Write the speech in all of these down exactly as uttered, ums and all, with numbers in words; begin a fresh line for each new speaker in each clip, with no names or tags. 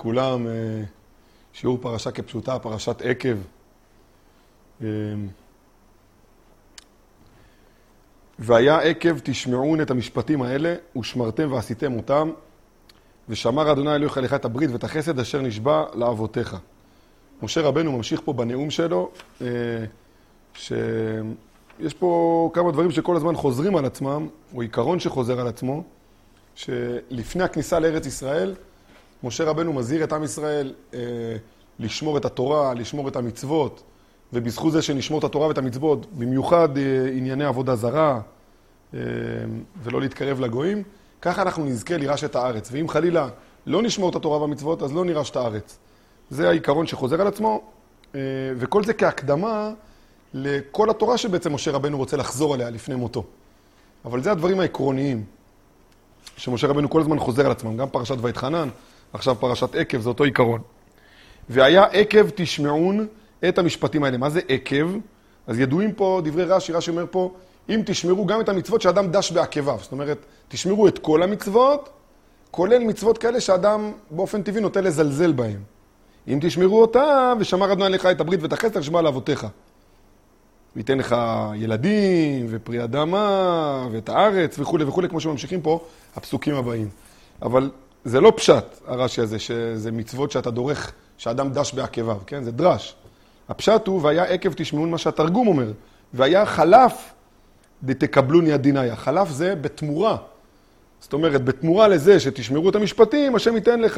לכולם, שיעור פרשה כפשוטה, פרשת עקב. והיה עקב תשמעון את המשפטים האלה, ושמרתם ועשיתם אותם, ושמר אדוני אלוהיך לך את הברית ואת החסד אשר נשבע לאבותיך. משה רבנו ממשיך פה בנאום שלו, שיש פה כמה דברים שכל הזמן חוזרים על עצמם, או עיקרון שחוזר על עצמו, שלפני הכניסה לארץ ישראל, משה רבנו מזהיר את עם ישראל אה, לשמור את התורה, לשמור את המצוות, ובזכות זה שנשמור את התורה ואת המצוות, במיוחד אה, ענייני עבודה זרה, אה, ולא להתקרב לגויים, ככה אנחנו נזכה לירש את הארץ. ואם חלילה לא נשמור את התורה והמצוות, אז לא נירש את הארץ. זה העיקרון שחוזר על עצמו, אה, וכל זה כהקדמה לכל התורה שבעצם משה רבנו רוצה לחזור עליה לפני מותו. אבל זה הדברים העקרוניים, שמשה רבנו כל הזמן חוזר על עצמם, גם פרשת ויתחנן, עכשיו פרשת עקב, זה אותו עיקרון. והיה עקב תשמעון את המשפטים האלה. מה זה עקב? אז ידועים פה דברי רש"י, רש"י אומר פה, אם תשמרו גם את המצוות שאדם דש בעקביו. זאת אומרת, תשמרו את כל המצוות, כולל מצוות כאלה שאדם באופן טבעי נוטה לזלזל בהם. אם תשמרו אותה, ושמר אדוני לך את הברית ואת החסד אשר נשבע לאבותיך. וייתן לך ילדים, ופרי אדמה, ואת הארץ, וכו' וכו', כמו שממשיכים פה, הפסוקים הבאים. אבל זה לא פשט, הרש"י הזה, שזה מצוות שאתה דורך, שאדם דש בעקביו, כן? זה דרש. הפשט הוא, והיה עקב תשמעון מה שהתרגום אומר, והיה חלף דתקבלוני הדיניה. חלף זה בתמורה. זאת אומרת, בתמורה לזה שתשמרו את המשפטים, השם ייתן לך,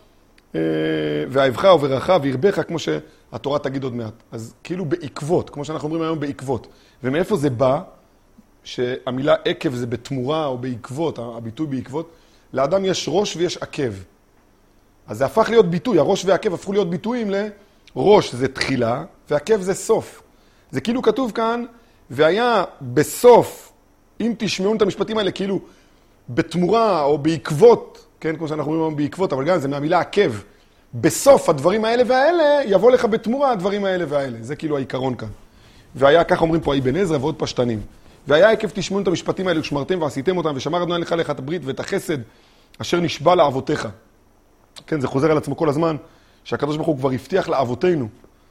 ואהבך וברכה וירבך, כמו שהתורה תגיד עוד מעט. אז כאילו בעקבות, כמו שאנחנו אומרים היום בעקבות. ומאיפה זה בא? שהמילה עקב זה בתמורה או בעקבות, הביטוי בעקבות. לאדם יש ראש ויש עקב. אז זה הפך להיות ביטוי, הראש והעקב הפכו להיות ביטויים לראש זה תחילה, ועקב זה סוף. זה כאילו כתוב כאן, והיה בסוף, אם תשמעו את המשפטים האלה, כאילו בתמורה או בעקבות, כן, כמו שאנחנו אומרים בעקבות, אבל גם זה מהמילה עקב. בסוף הדברים האלה והאלה, יבוא לך בתמורה הדברים האלה והאלה. זה כאילו העיקרון כאן. והיה, כך אומרים פה, אבן עזרא ועוד פשטנים. והיה עקב תשמעון את המשפטים האלה, ושמרתם ועשיתם אותם, ושמר אדוני לך לך את הברית ואת החסד אשר נשבע לאבותיך. כן, זה חוזר על עצמו כל הזמן, שהקדוש ברוך הוא כבר הבטיח לאבותינו.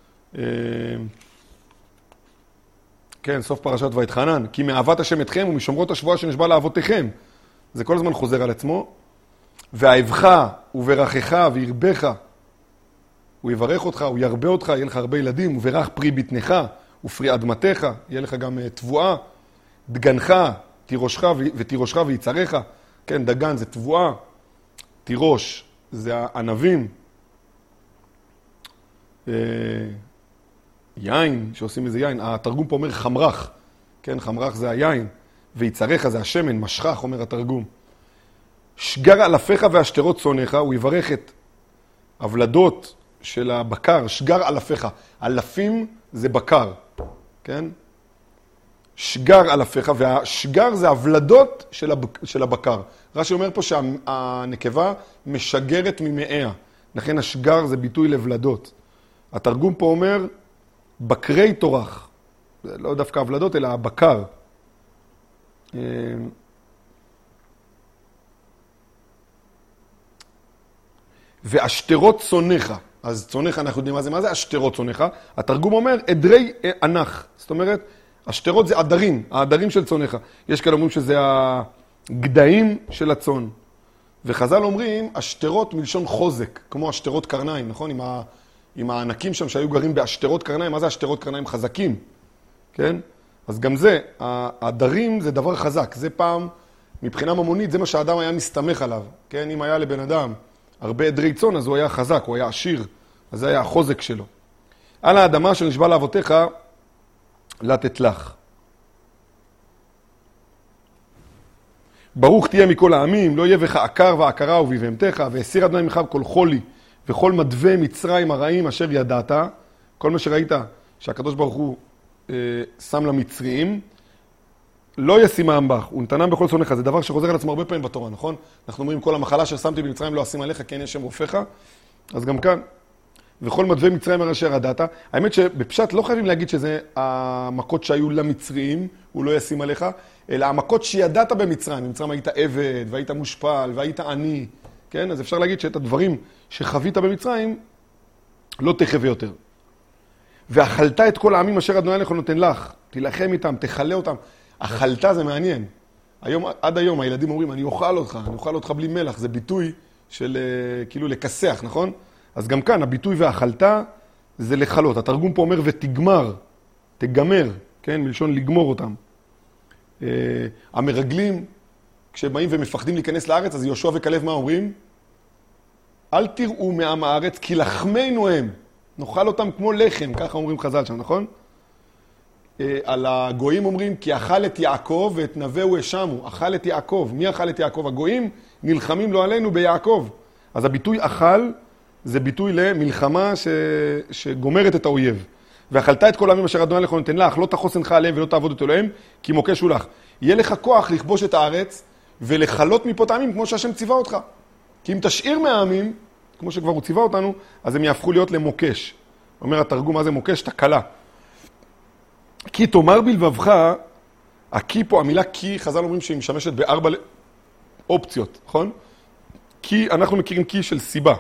כן, סוף פרשת ויתחנן, כי מאהבת השם אתכם ומשומרות השבועה שנשבע לאבותיכם. זה כל הזמן חוזר על עצמו. ואהבך וברכך וירבך, הוא יברך אותך, הוא ירבה אותך, יהיה לך הרבה ילדים, וברך פרי בטנך ופרי אדמתך, יהיה לך גם תבואה, דגנך, תירושך ותירושך ויצריך. כן, דגן זה תבואה, תירוש זה הענבים, יין, שעושים איזה יין, התרגום פה אומר חמרח, כן, חמרח זה היין, ויצריך זה השמן, משכח, אומר התרגום. שגר אלפיך והשתרות צונך, הוא יברך את הוולדות של הבקר, שגר אלפיך, אלפים זה בקר, כן? שגר אלפיך, והשגר זה הוולדות של, הב... של הבקר. רש"י אומר פה שהנקבה משגרת ממאיה, לכן השגר זה ביטוי לבלדות. התרגום פה אומר, בקרי תורח, זה לא דווקא הוולדות, אלא הבקר. ואשתרות צונך, אז צונך אנחנו יודעים מה זה, מה זה אשתרות צונך? התרגום אומר, עדרי ענך, זאת אומרת, אשתרות זה עדרים, העדרים של צונך. יש כאלה אומרים שזה הגדיים של הצון. וחז"ל אומרים, אשתרות מלשון חוזק, כמו אשתרות קרניים, נכון? עם, ה... עם הענקים שם שהיו גרים באשתרות קרניים, מה זה אשתרות קרניים? חזקים, כן? אז גם זה, העדרים זה דבר חזק, זה פעם, מבחינה ממונית, זה מה שהאדם היה מסתמך עליו, כן? אם היה לבן אדם הרבה עדרי צאן, אז הוא היה חזק, הוא היה עשיר, אז זה היה החוזק שלו. על האדמה שנשבע לאבותיך, לתת לך. ברוך תהיה מכל העמים, לא יהיה בך עקר ועקרה ובבהמתך, והסיר אדוני ממך כל חולי, וכל מדווה מצרים הרעים אשר ידעת, כל מה שראית שהקדוש ברוך הוא אה, שם למצרים, לא ישימם בך, ונתנם בכל שונאיך. זה דבר שחוזר על עצמו הרבה פעמים בתורה, נכון? אנחנו אומרים, כל המחלה ששמתי במצרים לא אשים עליך, כן יש שם רופאך, אז גם כאן. וכל מדווה מצרים אשר ידעת. האמת שבפשט לא חייבים להגיד שזה המכות שהיו למצרים, הוא לא ישים עליך, אלא המכות שידעת במצרים. במצרים היית עבד, והיית מושפל, והיית עני, כן? אז אפשר להגיד שאת הדברים שחווית במצרים, לא תחווה יותר. ואכלת את כל העמים אשר אדוני אלוהיך נותן לך, תילחם איתם, תחלה אותם. אכלת זה מעניין. היום, עד היום הילדים אומרים, אני אוכל אותך, אני אוכל אותך בלי מלח. זה ביטוי של כאילו לכסח, נכון? אז גם כאן, הביטוי ואכלת זה לחלות. התרגום פה אומר ותגמר, תגמר, כן? מלשון לגמור אותם. Uh, המרגלים, כשבאים ומפחדים להיכנס לארץ, אז יהושע וכלב מה אומרים? אל תראו מעם הארץ, כי לחמנו הם. נאכל אותם כמו לחם, ככה אומרים חז"ל שם, נכון? Uh, על הגויים אומרים, כי אכל את יעקב ואת נביאו האשמו. אכל את יעקב. מי אכל את יעקב? הגויים נלחמים לו עלינו ביעקב. אז הביטוי אכל זה ביטוי למלחמה ש... שגומרת את האויב. ואכלת את כל העמים אשר אדוני אלוהיך נותן לך, לא תחוס עינך עליהם ולא תעבוד את אלוהיהם, כי מוקש הוא לך. יהיה לך כוח לכבוש את הארץ ולחלות מפה את העמים כמו שהשם ציווה אותך. כי אם תשאיר מהעמים, כמו שכבר הוא ציווה אותנו, אז הם יהפכו להיות למוקש. אומר התרגום, מה זה מוקש? תקלה. כי תאמר בלבבך, הכי פה, המילה כי, חז"ל אומרים שהיא משמשת בארבע אופציות, נכון? כי, אנחנו מכירים כי של סיבה.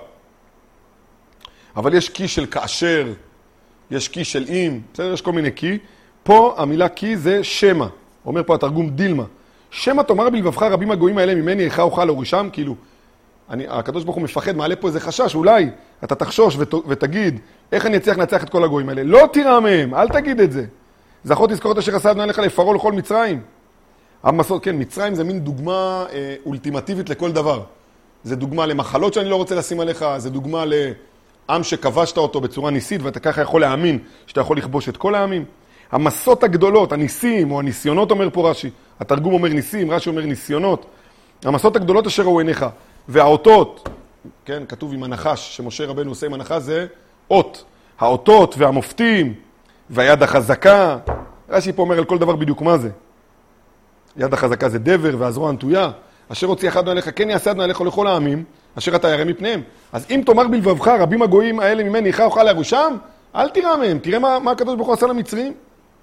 אבל יש כי של כאשר, יש כי של אם, בסדר? יש כל מיני כי. פה המילה כי זה שמה. אומר פה התרגום דילמה. שמה תאמר בלבבך רבים הגויים האלה ממני, איך אוכל להורישם? כאילו, אני, הקדוש ברוך הוא מפחד, מעלה פה איזה חשש, אולי אתה תחשוש ות, ותגיד, איך אני אצליח לנצח את כל הגויים האלה? לא תירא מהם, אל תגיד את זה. זכור תזכור את אשר עשה אדוני לך לפרעה לכל מצרים. המסעות, כן, מצרים זה מין דוגמה אה, אולטימטיבית לכל דבר. זה דוגמה למחלות שאני לא רוצה לשים עליך, זה דוגמה לעם שכבשת אותו בצורה ניסית, ואתה ככה יכול להאמין שאתה יכול לכבוש את כל העמים. המסות הגדולות, הניסים או הניסיונות אומר פה רש"י, התרגום אומר ניסים, רש"י אומר ניסיונות. המסות הגדולות אשר ראו עיניך, והאותות, כן, כתוב עם הנחש, שמשה רבנו עושה עם הנחש, זה אות. האותות והמופתים, והיד החזקה. רש"י פה אומר על כל דבר בדיוק מה זה. יד החזקה זה דבר והזרוע הנטויה. אשר הוציא אחד עליך, כן יעשה אדוני עליך לכל העמים, אשר אתה ירא מפניהם. אז אם תאמר בלבבך, רבים הגויים האלה ממני, איך אוכל להירושם, אל תירא מהם. תראה מה, מה הקדוש ברוך הוא עשה למצרים.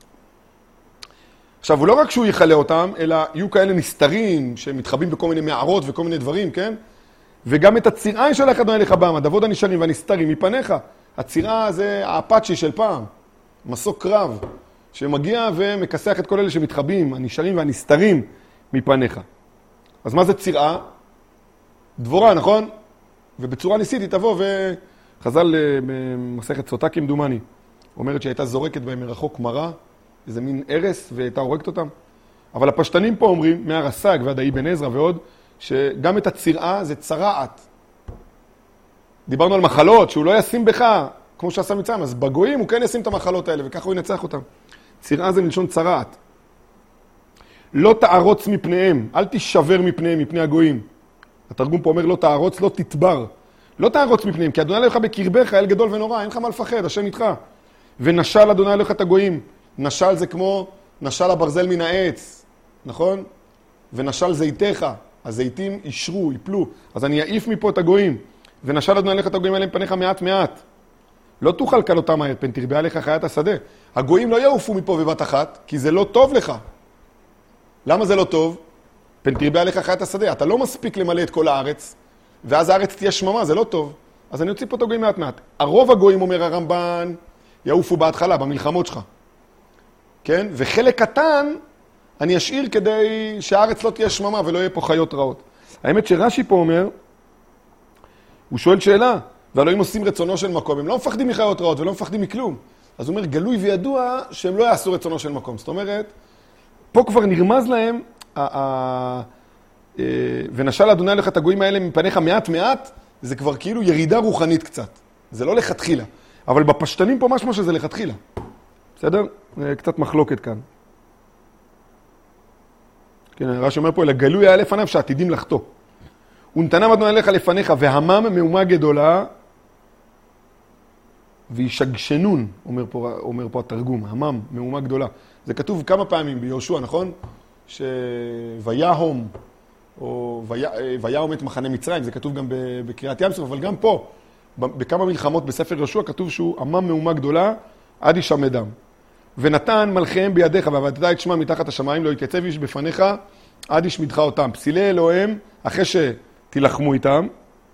עכשיו, הוא לא רק שהוא יחלה אותם, אלא יהיו כאלה נסתרים, שמתחבאים בכל מיני מערות וכל מיני דברים, כן? וגם את הצירה ישלח אדוני אליך בם, הדבות הנשארים והנסתרים מפניך. הצירה זה האפאצ'י של פעם, מסוק קרב, שמגיע ומכסח את כל אלה שמתחבאים, הנשארים והנסתרים מפניך. אז מה זה צירה? דבורה, נכון? ובצורה ניסית היא תבוא וחז"ל במסכת סוטה כמדומני, אומרת שהייתה זורקת בהם מרחוק מרה, איזה מין ערס, והייתה הורגת אותם. אבל הפשטנים פה אומרים, מהרס"ג ועד האבן עזרא ועוד, שגם את הצירה זה צרעת. דיברנו על מחלות, שהוא לא ישים בך, כמו שעשה מצרים, אז בגויים הוא כן ישים את המחלות האלה, וככה הוא ינצח אותם. צירה זה מלשון צרעת. לא תערוץ מפניהם, אל תשבר מפניהם, מפני הגויים. התרגום פה אומר, לא תערוץ, לא תתבר. לא תערוץ מפניהם, כי אדוני אלוהיך בקרבך, אל גדול ונורא, אין לך מה לפחד, השם איתך. ונשל אדוני אלוהיך את הגויים. נשל זה כמו נשל הברזל מן העץ, נכון? ונשל זיתיך, הזיתים ישרו, יפלו, אז אני אעיף מפה את הגויים. ונשל אדוני אלוהיך את הגויים האלה מפניך מעט מעט. לא תוכל כלותם מהר, פן תרבה עליך חיית השדה. הגויים לא יעופו מפה בבת אחת, כי זה לא טוב לך. למה זה לא טוב? פן תרבה עליך חיית השדה. אתה לא מספיק למלא את כל הארץ, ואז הארץ תהיה שממה, זה לא טוב. אז אני אוציא פה את הגויים מעט מעט. הרוב הגויים, אומר הרמב"ן, יעופו בהתחלה, במלחמות שלך. כן? וחלק קטן אני אשאיר כדי שהארץ לא תהיה שממה ולא יהיה פה חיות רעות. האמת שרש"י פה אומר, הוא שואל שאלה, והלוהים עושים רצונו של מקום, הם לא מפחדים מחיות רעות ולא מפחדים מכלום. אז הוא אומר, גלוי וידוע שהם לא יעשו רצונו של מקום. זאת אומרת, פה כבר נרמז להם, ונשל אדוני אלוהיך את הגויים האלה מפניך מעט מעט, זה כבר כאילו ירידה רוחנית קצת. זה לא לכתחילה. אבל בפשטנים פה משהו שזה לכתחילה. בסדר? קצת מחלוקת כאן. כן, רש"י אומר פה, אלא גלוי היה לפניו שעתידים לחטוא. ונתנם אדוני אליך לפניך, והמם מהומה גדולה, וישגשנון, אומר פה, אומר פה התרגום, המם, מהומה גדולה. זה כתוב כמה פעמים ביהושע, נכון? שויהום, או ויהום את מחנה מצרים, זה כתוב גם בקריאת ים סוף, אבל גם פה, בכמה מלחמות בספר יהושע, כתוב שהוא המם מהומה גדולה, עד ישמע דם. ונתן מלכיהם בידיך, ועבדת את שמם מתחת השמיים, לא יתייצב איש בפניך, עד ישמידך אותם. פסילי אלוהים, אחרי שתילחמו איתם,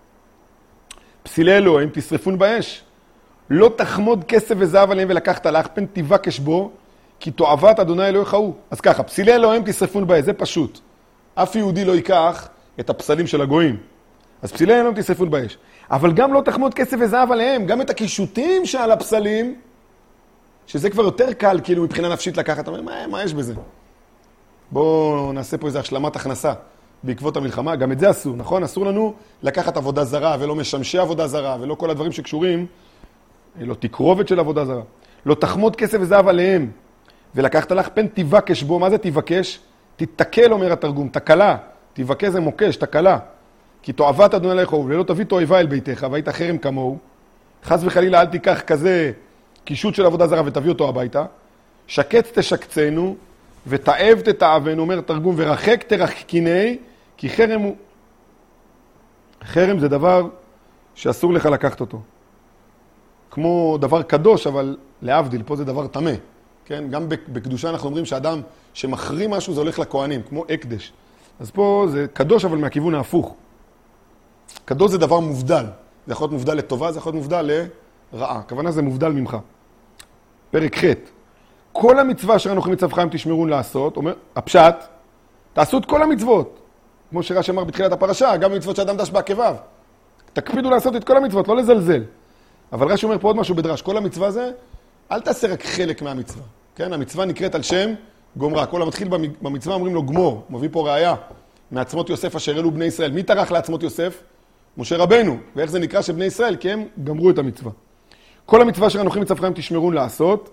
פסילי אלוהים תשרפון באש. לא תחמוד כסף וזהב עליהם ולקחת לך, פן תבקש בו, כי תועבת אדוני אלוהיך הוא. אז ככה, פסילי אלוהים תשרפון באש, זה פשוט. אף יהודי לא ייקח את הפסלים של הגויים. אז פסילי אלוהים תשרפון באש. אבל גם לא תחמוד כסף וזהב עליהם, גם את הקישוטים שעל הפסלים, שזה כבר יותר קל, כאילו מבחינה נפשית לקחת, אומר, מה, מה יש בזה? בואו נעשה פה איזו השלמת הכנסה בעקבות המלחמה, גם את זה אסור, נכון? אסור לנו לקחת עבודה זרה ולא משמשי עבודה זרה ולא כל הדברים שקשורים, לא תקרובת של עבודה זרה. לא תחמוד כסף וזהב עליהם ולקחת לך פן תבקש בו, מה זה תבקש? תתקל, אומר התרגום, תקלה, תבקש זה מוקש, תקלה. כי תועבת אדוני אלוהיך הוא, ולא תביא תועבה אל ביתך, והיית חרם כמוהו. חס וחלילה אל תיקח כזה קישוט של עבודה זרה ותביא אותו הביתה. שקץ תשקצנו ותאב תתאבנו, אומר תרגום, ורחק תרחקיני, כי חרם הוא... חרם זה דבר שאסור לך לקחת אותו. כמו דבר קדוש, אבל להבדיל, פה זה דבר טמא. כן? גם בקדושה אנחנו אומרים שאדם שמחרים משהו זה הולך לכהנים, כמו הקדש. אז פה זה קדוש, אבל מהכיוון ההפוך. קדוש זה דבר מובדל. זה יכול להיות מובדל לטובה, זה יכול להיות מובדל לרעה. הכוונה זה מובדל ממך. פרק ח' כל המצווה אשר אנוכי מצווך אם תשמרון לעשות, אומר, הפשט, תעשו את כל המצוות. כמו שרש"י אמר בתחילת הפרשה, גם מצוות שאדם דש בעקביו. תקפידו לעשות את כל המצוות, לא לזלזל. אבל רש"י אומר פה עוד משהו בדרש, כל המצווה זה, אל תעשה רק חלק מהמצווה. כן? המצווה נקראת על שם גומרה. כל המתחיל במצווה אומרים לו גמור. הוא מביא פה ראיה מעצמות יוסף אשר אלו בני ישראל. מי טרח לעצמות יוסף? משה רבנו. ואיך זה נקרא שבני ישראל? כי הם גמרו את המצווה. כל המצווה אשר אנוכי מצווך אם תשמרון לעשות,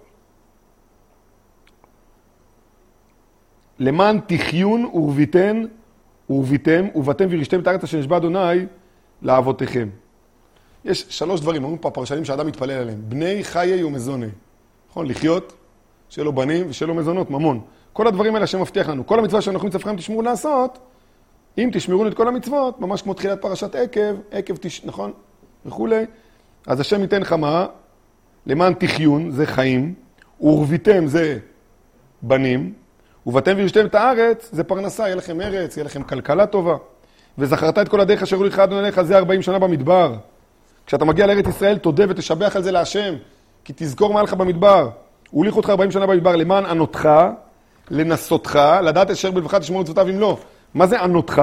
למען תחיון ורביתן ורביתם ובתם וירשתם את הארץ אשר נשבע אדוני לאבותיכם. יש שלוש דברים, אומרים פה הפרשנים שאדם מתפלל עליהם. בני חיי ומזוני. נכון? לחיות, שיהיה לו בנים ושיהיה לו מזונות, ממון. כל הדברים האלה שמבטיח לנו. כל המצווה שאנחנו מצווכם תשמרו לעשות, אם תשמרו את כל המצוות, ממש כמו תחילת פרשת עקב, עקב תש... נכון? וכולי. אז השם ייתן חמה, למען תחיון, זה חיים, ורביתם זה בנים, ובתם וירשתם את הארץ, זה פרנסה, יהיה לכם ארץ, יהיה לכם כלכלה טובה. וזכרת את כל הדרך אשר הוליך אדוני אליך, זה ארבעים שנה במדבר. כשאתה מגיע לארץ ישראל, תודה ותשבח על זה להשם, כי תזכור מה לך במדבר. הוא הוליך אותך ארבעים שנה במדבר, למען ענותך, לנסותך, לדעת אשר בלבך תשמור מצוותיו אם לא. מה זה ענותך?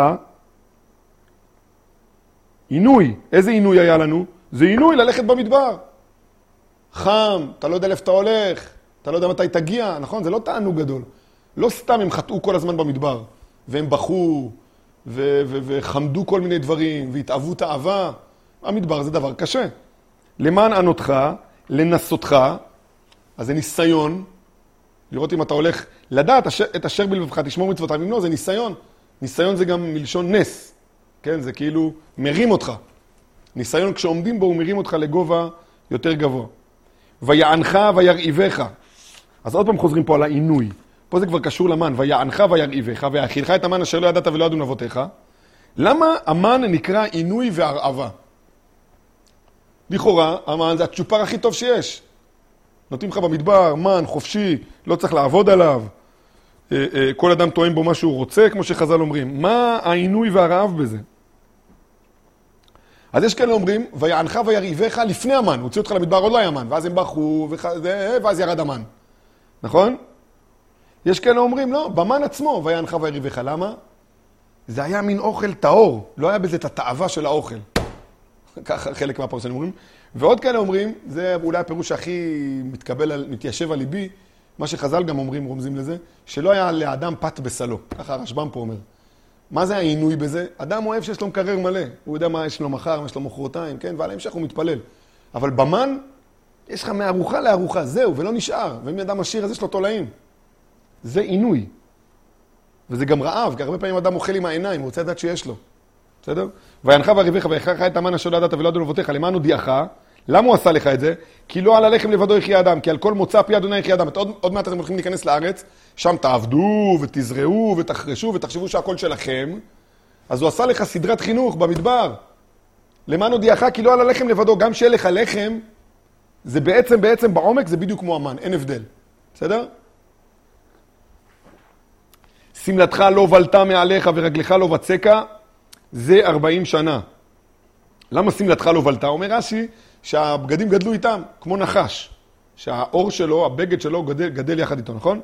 עינוי. איזה עינוי היה לנו? זה עינוי ללכת במדבר. חם, אתה לא יודע איפה אתה הולך, אתה לא יודע מתי תגיע, נכון? זה לא תענוג גדול. לא סתם הם חטאו כל הזמן במדבר, והם בכו, ו- ו- וחמדו כל מיני דברים, והתאהבו תאווה. המדבר זה דבר קשה. למען ענותך, לנסותך, אז זה ניסיון, לראות אם אתה הולך, לדעת את אשר בלבבך, תשמור מצוותיו, אם לא, זה ניסיון. ניסיון זה גם מלשון נס, כן? זה כאילו מרים אותך. ניסיון כשעומדים בו הוא מרים אותך לגובה יותר גבוה. ויענך וירעיבך. אז עוד פעם חוזרים פה על העינוי. פה זה כבר קשור למן. ויענך וירעיבך, ויאכילך את המן אשר לא ידעת ולא ידעו אבותיך. למה המן נקרא עינוי והרעבה? לכאורה, המן זה הצ'ופר הכי טוב שיש. נותנים לך במדבר, מן, חופשי, לא צריך לעבוד עליו. כל אדם טועם בו מה שהוא רוצה, כמו שחז"ל אומרים. מה העינוי והרעב בזה? אז יש כאלה אומרים, ויענך וירעיבך לפני המן. הוציא אותך למדבר, עוד לא היה מן. ואז הם בחו, ואז ירד המן. נכון? יש כאלה אומרים, לא, במן עצמו, ויענך וירעיבך. למה? זה היה מין אוכל טהור. לא היה בזה את התאווה של האוכל. ככה חלק מהפרשנים אומרים. ועוד כאלה אומרים, זה אולי הפירוש הכי מתקבל, מתיישב על ליבי, מה שחז"ל גם אומרים, רומזים לזה, שלא היה לאדם פת בסלו. ככה הרשב"ם פה אומר. מה זה העינוי בזה? אדם אוהב שיש לו מקרר מלא. הוא יודע מה יש לו מחר, מה יש לו מחרתיים, כן? ועל ההמשך הוא מתפלל. אבל במן, יש לך מארוחה לארוחה, זהו, ולא נשאר. ואם אדם עשיר, אז יש לו תולעים. זה עינוי. וזה גם רעב, כי הרבה פעמים אדם אוכל עם העיניים, הוא רוצה לדעת שיש לו. בסדר? ויענך וירעיבך ויאכילך את המן אשר לא ידעת ולא ידעו אבותיך, למען הודיעך. למה הוא עשה לך את זה? כי לא על הלחם לבדו יחיה אדם, כי על כל מוצא פי אדוני יחיה אדם. עוד, עוד מעט אתם הולכים להיכנס לארץ, שם תעבדו ותזרעו ותחרשו ותחשבו שהכל שלכם. אז הוא עשה לך סדרת חינוך במדבר. למען הודיעך, כי לא על הלחם לבדו, גם שיהיה לך לחם, זה בעצם, בעצם בעומק זה בדיוק כמו המן, אין הבדל. בסדר? סמלתך לא בלטה מעליך ורגלך לא בצקה, זה ארבעים שנה. למה שמלתך לא בלטה? אומר רש"י שהבגדים גדלו איתם, כמו נחש. שהאור שלו, הבגד שלו גדל, גדל יחד איתו, נכון?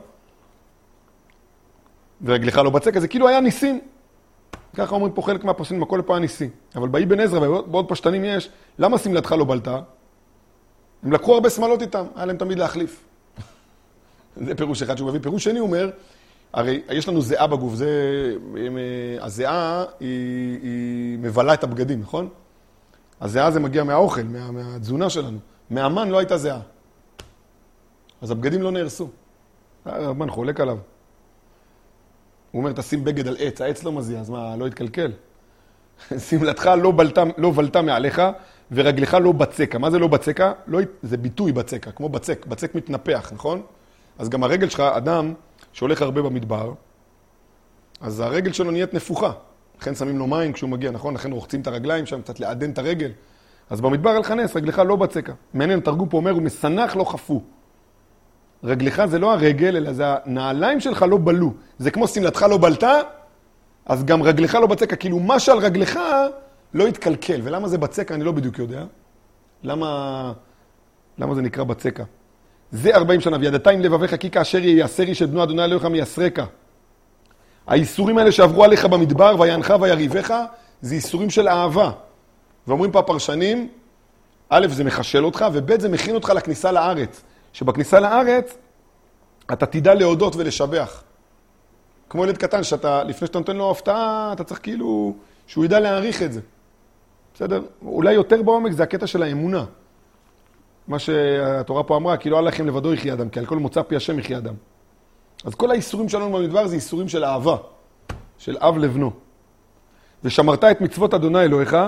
ורגליך לא בצקה, זה כאילו היה ניסים. ככה אומרים פה חלק מהפרשנים, הכל פה היה ניסי. אבל באי בן עזרא ובעוד פשטנים יש, למה שמלתך לא בלטה? הם לקחו הרבה שמלות איתם, היה להם תמיד להחליף. זה פירוש אחד שהוא מביא. פירוש שני אומר, הרי יש לנו זיעה בגוף, זה, הזיעה היא, היא מבלה את הבגדים, נכון? הזיעה זה מגיע מהאוכל, מה, מהתזונה שלנו. מהמן לא הייתה זיעה. אז הבגדים לא נהרסו. הרבן חולק עליו. הוא אומר, תשים בגד על עץ, העץ לא מזיע, אז מה, לא יתקלקל? שמלתך לא בלטה, לא בלטה מעליך, ורגלך לא בצקה. מה זה לא בצקה? לא, זה ביטוי בצקה, כמו בצק. בצק מתנפח, נכון? אז גם הרגל שלך, אדם שהולך הרבה במדבר, אז הרגל שלו נהיית נפוחה. לכן שמים לו מים כשהוא מגיע, נכון? לכן רוחצים את הרגליים שם, קצת לעדן את הרגל. אז במדבר אל חנס, רגלך לא בצקה. מעניין, תרגום פה אומר, הוא מסנח לא חפו. רגלך זה לא הרגל, אלא זה הנעליים שלך לא בלו. זה כמו שמלתך לא בלטה, אז גם רגלך לא בצקה. כאילו מה שעל רגלך לא יתקלקל. ולמה זה בצקה? אני לא בדיוק יודע. למה, למה זה נקרא בצקה? זה ארבעים שנה, וידעת עם לבביך כי כאשר ייסר איש את בנו אדוני אלוהיך מייסרך. האיסורים האלה שעברו עליך במדבר, וינך ויריבך, זה איסורים של אהבה. ואומרים פה הפרשנים, א', זה מחשל אותך, וב', זה מכין אותך לכניסה לארץ. שבכניסה לארץ, אתה תדע להודות ולשבח. כמו ילד קטן, שאתה, לפני שאתה נותן לו הפתעה, אתה צריך כאילו, שהוא ידע להעריך את זה. בסדר? אולי יותר בעומק זה הקטע של האמונה. מה שהתורה פה אמרה, כי לא עליכם לבדו יחי אדם, כי על כל מוצא פי השם יחי אדם. אז כל האיסורים שלנו במדבר זה איסורים של אהבה, של אב לבנו. ושמרת את מצוות אדוני אלוהיך.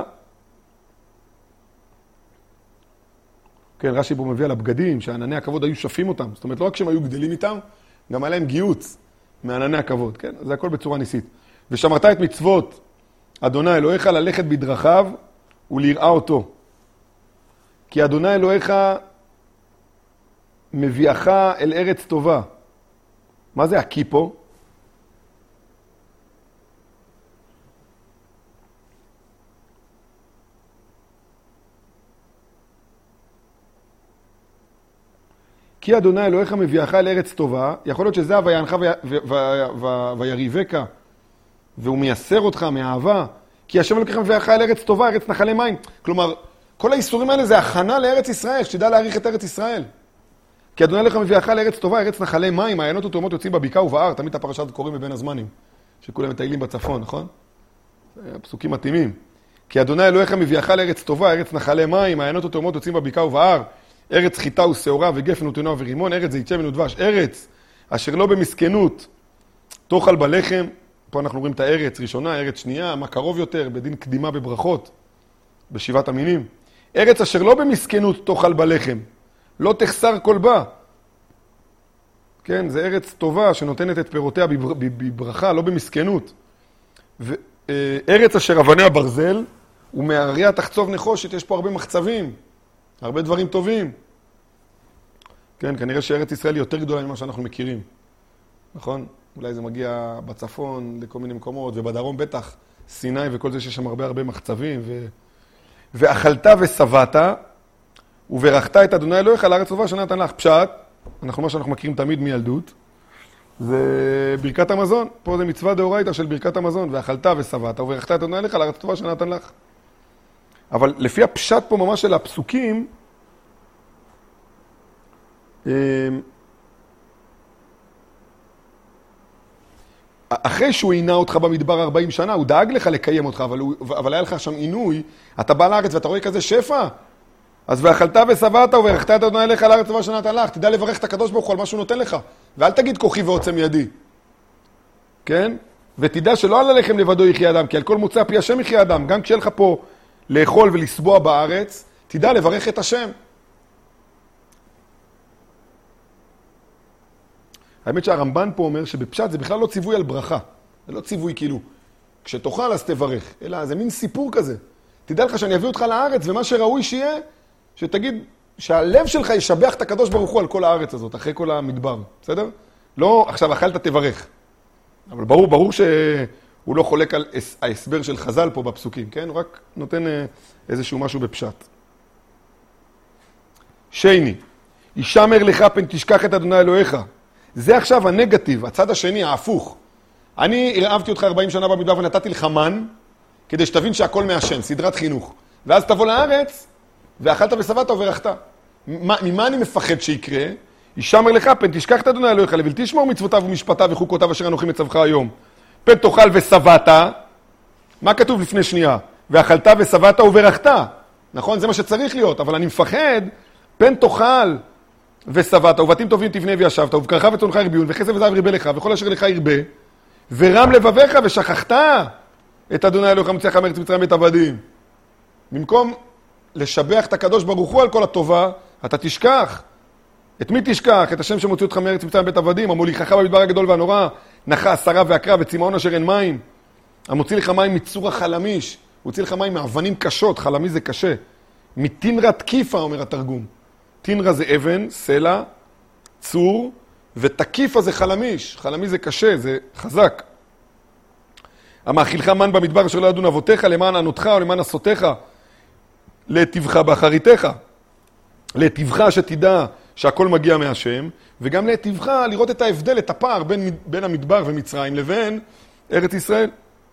כן, רש"י פה מביא על הבגדים, שענני הכבוד היו שפים אותם. זאת אומרת, לא רק שהם היו גדלים איתם, גם עליהם גיוץ מענני הכבוד. כן? זה הכל בצורה ניסית. ושמרת את מצוות אדוני אלוהיך ללכת בדרכיו ולראה אותו. כי אדוני אלוהיך מביאך אל ארץ טובה. מה זה הקי פה? כי אדוני אלוהיך מביאך אל ארץ טובה, יכול להיות שזה ויענך ויריבך, והוא מייסר אותך מאהבה, כי השם אלוהיך מביאך אל ארץ טובה, ארץ נחלי מים. כלומר, כל האיסורים האלה זה הכנה לארץ ישראל, שתדע להעריך את ארץ ישראל. כי אדוני אלוהיך מביאך אל ארץ טובה, ארץ נחלי מים, מעיינות ותהומות יוצאים בבקעה ובהר, תמיד את הפרשה הזאת קוראים בבין הזמנים, שכולם מטיילים בצפון, נכון? פסוקים מתאימים. כי אדוני אלוהיך מביאך אל ארץ טובה, ארץ נחלי מים, מעיינות ותהומות יוצאים בבקעה ובהר, ארץ חיטה ושעורה וגפן ותאנה ורימון, ארץ זית שמן ודבש, ארץ אשר לא במסכנות תאכל בלחם. פה אנחנו רואים את הארץ ראשונה, ארץ שנייה, מה קרוב יותר, בדין קדימה בברכות, בשבעת המינים. ארץ אשר לא במסכנות תאכל בלחם, לא תחסר כל בה. כן, זה ארץ טובה שנותנת את פירותיה בברכה, לא במסכנות. ארץ אשר אבניה ברזל, ומהריה תחצוב נחושת, יש פה הרבה מחצבים, הרבה דברים טובים. כן, כנראה שארץ ישראל היא יותר גדולה ממה שאנחנו מכירים. נכון? אולי זה מגיע בצפון לכל מיני מקומות, ובדרום בטח, סיני וכל זה שיש שם הרבה הרבה מחצבים. ו... ואכלת ושבעת, וברכת את אדוני אלוהיך על הארץ טובה שנתן לך. פשט, אנחנו מה שאנחנו מכירים תמיד מילדות, זה ברכת המזון. פה זה מצווה דאורייתא של ברכת המזון. ואכלת ושבעת, וברכת את אדוני אלוהיך על הארץ טובה שנתן לך. אבל לפי הפשט פה ממש של הפסוקים, אחרי שהוא עינה אותך במדבר ארבעים שנה, הוא דאג לך לקיים אותך, אבל, הוא, אבל היה לך שם עינוי, אתה בא לארץ ואתה רואה כזה שפע, אז ואכלת ושבעת וברכת את אדוני אלוהיך על הארץ טובה שנתן לך, תדע לברך את הקדוש ברוך הוא על מה שהוא נותן לך, ואל תגיד כוחי ועוצם ידי, כן? ותדע שלא על הלחם לבדו יחיה אדם, כי על כל מוצא פי השם יחיה אדם, גם כשיהיה לך פה לאכול ולסבוע בארץ, תדע לברך את השם. האמת שהרמב"ן פה אומר שבפשט זה בכלל לא ציווי על ברכה. זה לא ציווי כאילו, כשתאכל אז תברך, אלא זה מין סיפור כזה. תדע לך שאני אביא אותך לארץ, ומה שראוי שיהיה, שתגיד שהלב שלך ישבח את הקדוש ברוך הוא על כל הארץ הזאת, אחרי כל המדבר. בסדר? לא, עכשיו אכלת תברך. אבל ברור, ברור שהוא הוא לא חולק על ההסבר של חז"ל פה בפסוקים, כן? הוא רק נותן איזשהו משהו בפשט. שני, ישמר לך פן תשכח את אדוני אלוהיך. זה עכשיו הנגטיב, הצד השני, ההפוך. אני הרעבתי אותך ארבעים שנה במדבר ונתתי לך מן, כדי שתבין שהכל מהשם, סדרת חינוך. ואז תבוא לארץ, ואכלת ושבעת וברכת. ממה אני מפחד שיקרה? ישמר לך פן תשכח את אדוני אלוהיך, לבלתי שמור מצוותיו ומשפטיו וחוקותיו אשר אנוכי מצווך היום. פן תאכל ושבעת, מה כתוב לפני שנייה? ואכלת ושבעת וברכת. נכון? זה מה שצריך להיות, אבל אני מפחד, פן תאכל ושבעת, ובתים טובים תבנה וישבת, ובקרך וצונך ירביון, וכסף וזהב ירבה לך, וכל אשר לך ירבה, ורם לבביך ושכחת את אדוני אלוהיך מוציאך מארץ מצרים בית עבדים. במקום לשבח את הקדוש ברוך הוא על כל הטובה, אתה תשכח. את מי תשכח? את השם שמוציא אותך מארץ מצרים בית עבדים, המוליכך במדבר הגדול והנורא, נחה, שרה ועקרה וצמאון אשר אין מים. המוציא לך מים מצור החלמיש, הוא הוציא לך מים מאבנים קשות, חלמי זה קשה. מתינרה תקיפה, אומר התרגום. תינרה זה אבן, סלע, צור, ותקיפה זה חלמיש. חלמי זה קשה, זה חזק. המאכילך מן במדבר אשר לא ידון אבותיך, למען ענותך או למען עשותיך, להיטיבך באחריתך. להיטיבך שתדע שהכל מגיע מהשם, וגם להיטיבך לראות את ההבדל, את הפער בין, בין המדבר ומצרים לבין ארץ ישראל.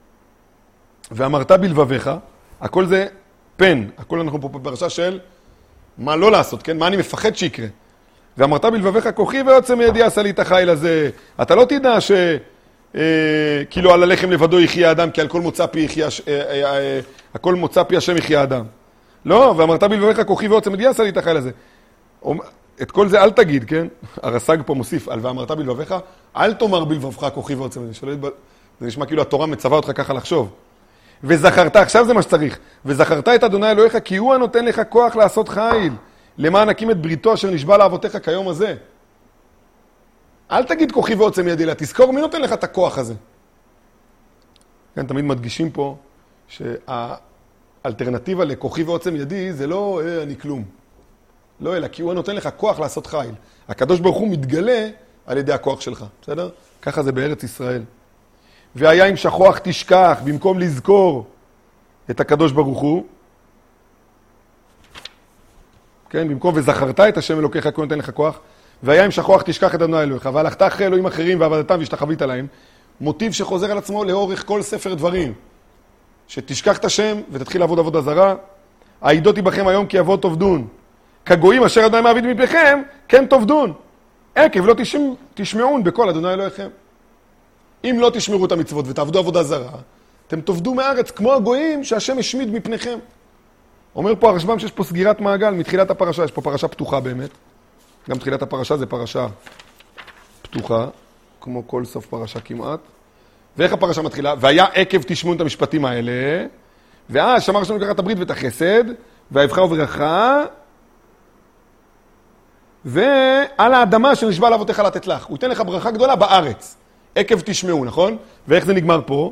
ואמרת בלבביך, הכל זה פן, הכל אנחנו פה בפרשה של מה לא לעשות, כן? מה אני מפחד שיקרה. ואמרת בלבביך, כוחי ויוצא מידי עשה לי את החיל הזה. אתה לא תדע ש... אה, כאילו על הלחם לבדו יחיה האדם, כי על כל מוצא פי יחיה, אה, אה, אה, הכל מוצא פי השם יחיה האדם. לא, ואמרת בלבביך, כוחי ויוצא מידי עשה לי את החיל הזה. את כל זה אל תגיד, כן? הרס"ג פה מוסיף, על ואמרת בלבביך, אל תאמר בלבבך כוחי ויוצא מידי. זה נשמע כאילו התורה מצווה אותך ככה לחשוב. וזכרת, עכשיו זה מה שצריך, וזכרת את אדוני אלוהיך, כי הוא הנותן לך כוח לעשות חיל, למען הקים את בריתו אשר נשבע לאבותיך כיום הזה. אל תגיד כוחי ויוצא מידי, אלא תזכור מי נותן לך את הכוח הזה. כן, תמיד מדגישים פה שהאלטרנטיבה לכוחי ויוצא מידי זה לא אה, אני כלום. לא, אלא כי הוא נותן לך כוח לעשות חיל. הקדוש ברוך הוא מתגלה על ידי הכוח שלך, בסדר? ככה זה בארץ ישראל. והיה אם שכוח תשכח, במקום לזכור את הקדוש ברוך הוא, כן, במקום וזכרת את השם אלוקיך, כי הוא נותן לך כוח, והיה אם שכוח תשכח את אדוני אלוהיך, והלכת אחרי אלוהים אחרים ועבדתם והשתחווית להם, מוטיב שחוזר על עצמו לאורך כל ספר דברים, שתשכח את השם ותתחיל לעבוד עבודה זרה, העידותי בכם היום כי אבות תאבדון, כגויים אשר אדוני מעביד מפניכם, כן תאבדון, עקב לא תשמעון בכל אדוני אלוהיכם. אם לא תשמרו את המצוות ותעבדו עבודה זרה, אתם תאבדו מארץ כמו הגויים שהשם השמיד מפניכם. אומר פה הרשב"ם שיש פה סגירת מעגל מתחילת הפרשה, יש פה פרשה פתוחה באמת. גם תחילת הפרשה זה פרשה פתוחה, כמו כל סוף פרשה כמעט. ואיך הפרשה מתחילה? והיה עקב תשמעון את המשפטים האלה, ואז שמר השם לקחת את הברית ואת החסד, והאבחה וברכה, ועל האדמה שנשבע לאבותיך לתת לך. הוא ייתן לך ברכה גדולה בארץ. עקב תשמעו, נכון? ואיך זה נגמר פה?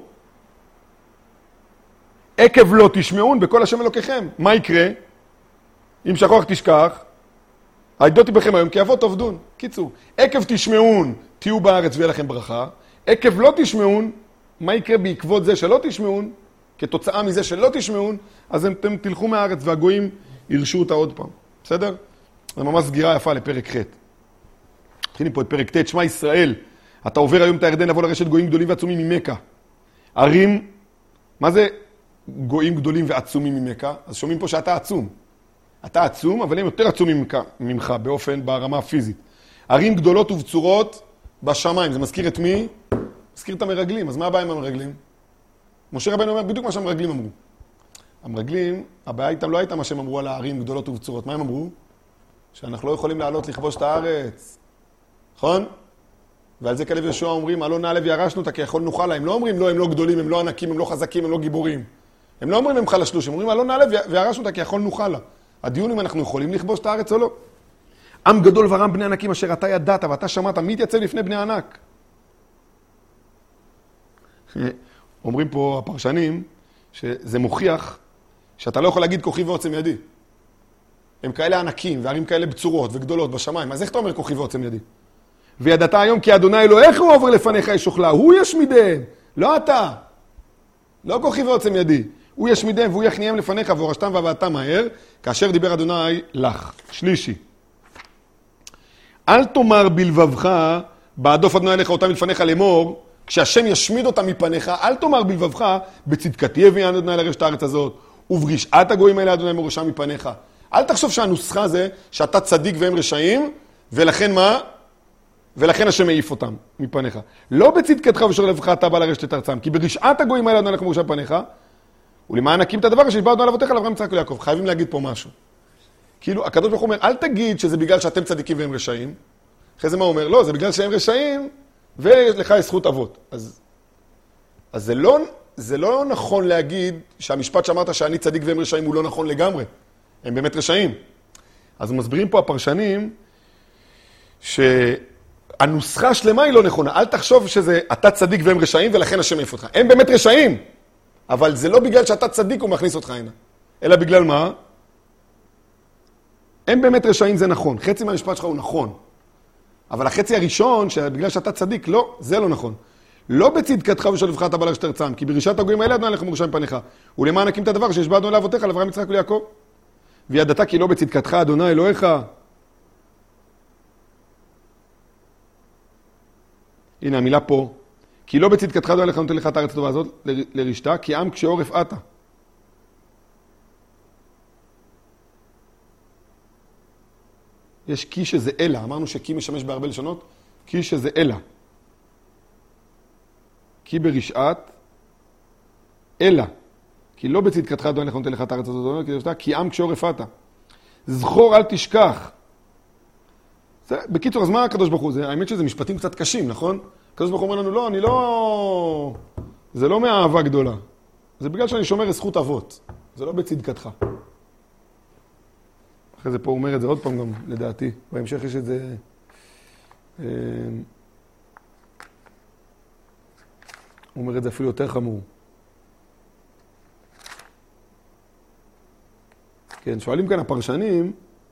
עקב לא תשמעון בכל השם אלוקיכם. מה יקרה? אם שכוח תשכח, העידותי בכם היום כי אבות תאבדון. קיצור, עקב תשמעון תהיו בארץ ויהיה לכם ברכה. עקב לא תשמעון, מה יקרה בעקבות זה שלא תשמעון? כתוצאה מזה שלא תשמעון, אז אתם תלכו מהארץ והגויים ירשו אותה עוד פעם. בסדר? זה ממש סגירה יפה לפרק ח'. התחילים פה את פרק ט', שמע ישראל. אתה עובר היום את הירדן לבוא לרשת גויים גדולים ועצומים ממכה. ערים, מה זה גויים גדולים ועצומים ממכה? אז שומעים פה שאתה עצום. אתה עצום, אבל הם יותר עצומים ממך, ממך באופן, ברמה הפיזית. ערים גדולות ובצורות בשמיים. זה מזכיר את מי? מזכיר את המרגלים. אז מה הבעיה עם המרגלים? משה רבנו אומר בדיוק מה שהמרגלים אמרו. המרגלים, הבעיה איתם לא הייתה מה שהם אמרו על הערים גדולות ובצורות. מה הם אמרו? שאנחנו לא יכולים לעלות לכבוש את הארץ. נכון? ועל זה כלב ישוע אומרים, הלא נעלה וירשנו אותה כי יכול נוכל לה. הם לא אומרים, לא, הם לא גדולים, הם לא ענקים, הם לא חזקים, הם לא גיבורים. הם לא אומרים, הם חלשלוש, הם אומרים, הלא נעלה וירשנו אותה כי יכול נוכל לה. הדיון אם אנחנו יכולים לכבוש את הארץ או לא. עם גדול ורם בני ענקים אשר אתה ידעת ואתה שמעת, מי יתייצב לפני בני ענק? אומרים פה הפרשנים, שזה מוכיח שאתה לא יכול להגיד כוחי ועוצם ידי. הם כאלה ענקים וערים כאלה בצורות וגדולות בשמיים. אז איך אתה אומר כוחי ועוצם ידי? וידעת היום כי אדוני אלוהיך הוא עובר לפניך יש אוכלה, הוא ישמידן, לא אתה. לא כוחי ועוצם ידי. הוא ישמידם והוא יכניהם לפניך והורשתם והבאתם מהר, כאשר דיבר אדוני לך. שלישי. אל תאמר בלבבך, בהדוף אדוני אליך אותם מלפניך לאמור, כשהשם ישמיד אותם מפניך, אל תאמר בלבבך, בצדקתי הביאנו אדוני לרשת הארץ הזאת, וברשעת הגויים האלה אדוני מורשם מפניך. אל תחשוב שהנוסחה זה שאתה צדיק והם רשעים, ולכן מה? ולכן השם מעיף אותם מפניך. לא בצדקתך ובשור לבך אתה בא לרשת את ארצם, כי ברשעת הגויים האלה אדוני מורשם מפניך, ולמען נקים את הדבר שהשבע אדוני לאבותיך לאברהם יצחק ויעקב. חייבים להגיד פה משהו. כאילו, הקדוש ברוך הוא אומר, אל תגיד שזה בגלל שאתם צדיקים והם רשעים. אחרי זה מה הוא אומר? לא, זה בגלל שהם רשעים, ולך יש זכות אבות. אז, אז זה לא, זה לא נכון להגיד שהמשפט שאמרת שאני צדיק והם רשעים הוא לא נכון לגמרי. הם באמת רשעים. אז מסבירים פה הפרשנים שהנוסחה השלמה היא לא נכונה. אל תחשוב שזה אתה צדיק והם רשעים ולכן השם מעיף אותך. הם באמת רשעים, אבל זה לא בגלל שאתה צדיק הוא מכניס אותך הנה. אלא בגלל מה? הם באמת רשעים זה נכון. חצי מהמשפט שלך הוא נכון. אבל החצי הראשון, שבגלל שאתה צדיק, לא, זה לא נכון. לא בצדקתך ובשור לבך אתה בא לרשת ארצם, כי ברשעת הגויים האלה אדוני אליך מורשם מפניך. ולמען נקים את הדבר שהשבע אדוני לאבותיך לאברהם יצחק ויעקב. וידעת כי לא בצדקתך אדוני אלוהיך. הנה המילה פה. כי לא בצדקתך אדוני אליך נותן לך את הארץ הטובה הזאת לרשתה, כי עם כשעורף אתה. יש כי שזה אלה, אמרנו שכי משמש בהרבה לשונות, כי שזה אלה. כי ברשעת, אלה. כי לא בצדקתך אדוני אליך נותן לך את הארץ הזאת, כי עם כשעורף אתה. זכור אל תשכח. זה, בקיצור, אז מה הקדוש ברוך הוא? זה, האמת שזה משפטים קצת קשים, נכון? הקדוש ברוך הוא אומר לנו, לא, אני לא... זה לא מהאהבה גדולה. זה בגלל שאני שומר זכות אבות. זה לא בצדקתך. אחרי זה פה הוא אומר את זה עוד פעם גם, לדעתי. בהמשך יש את זה... הוא אומר את זה אפילו יותר חמור. כן, שואלים כאן הפרשנים,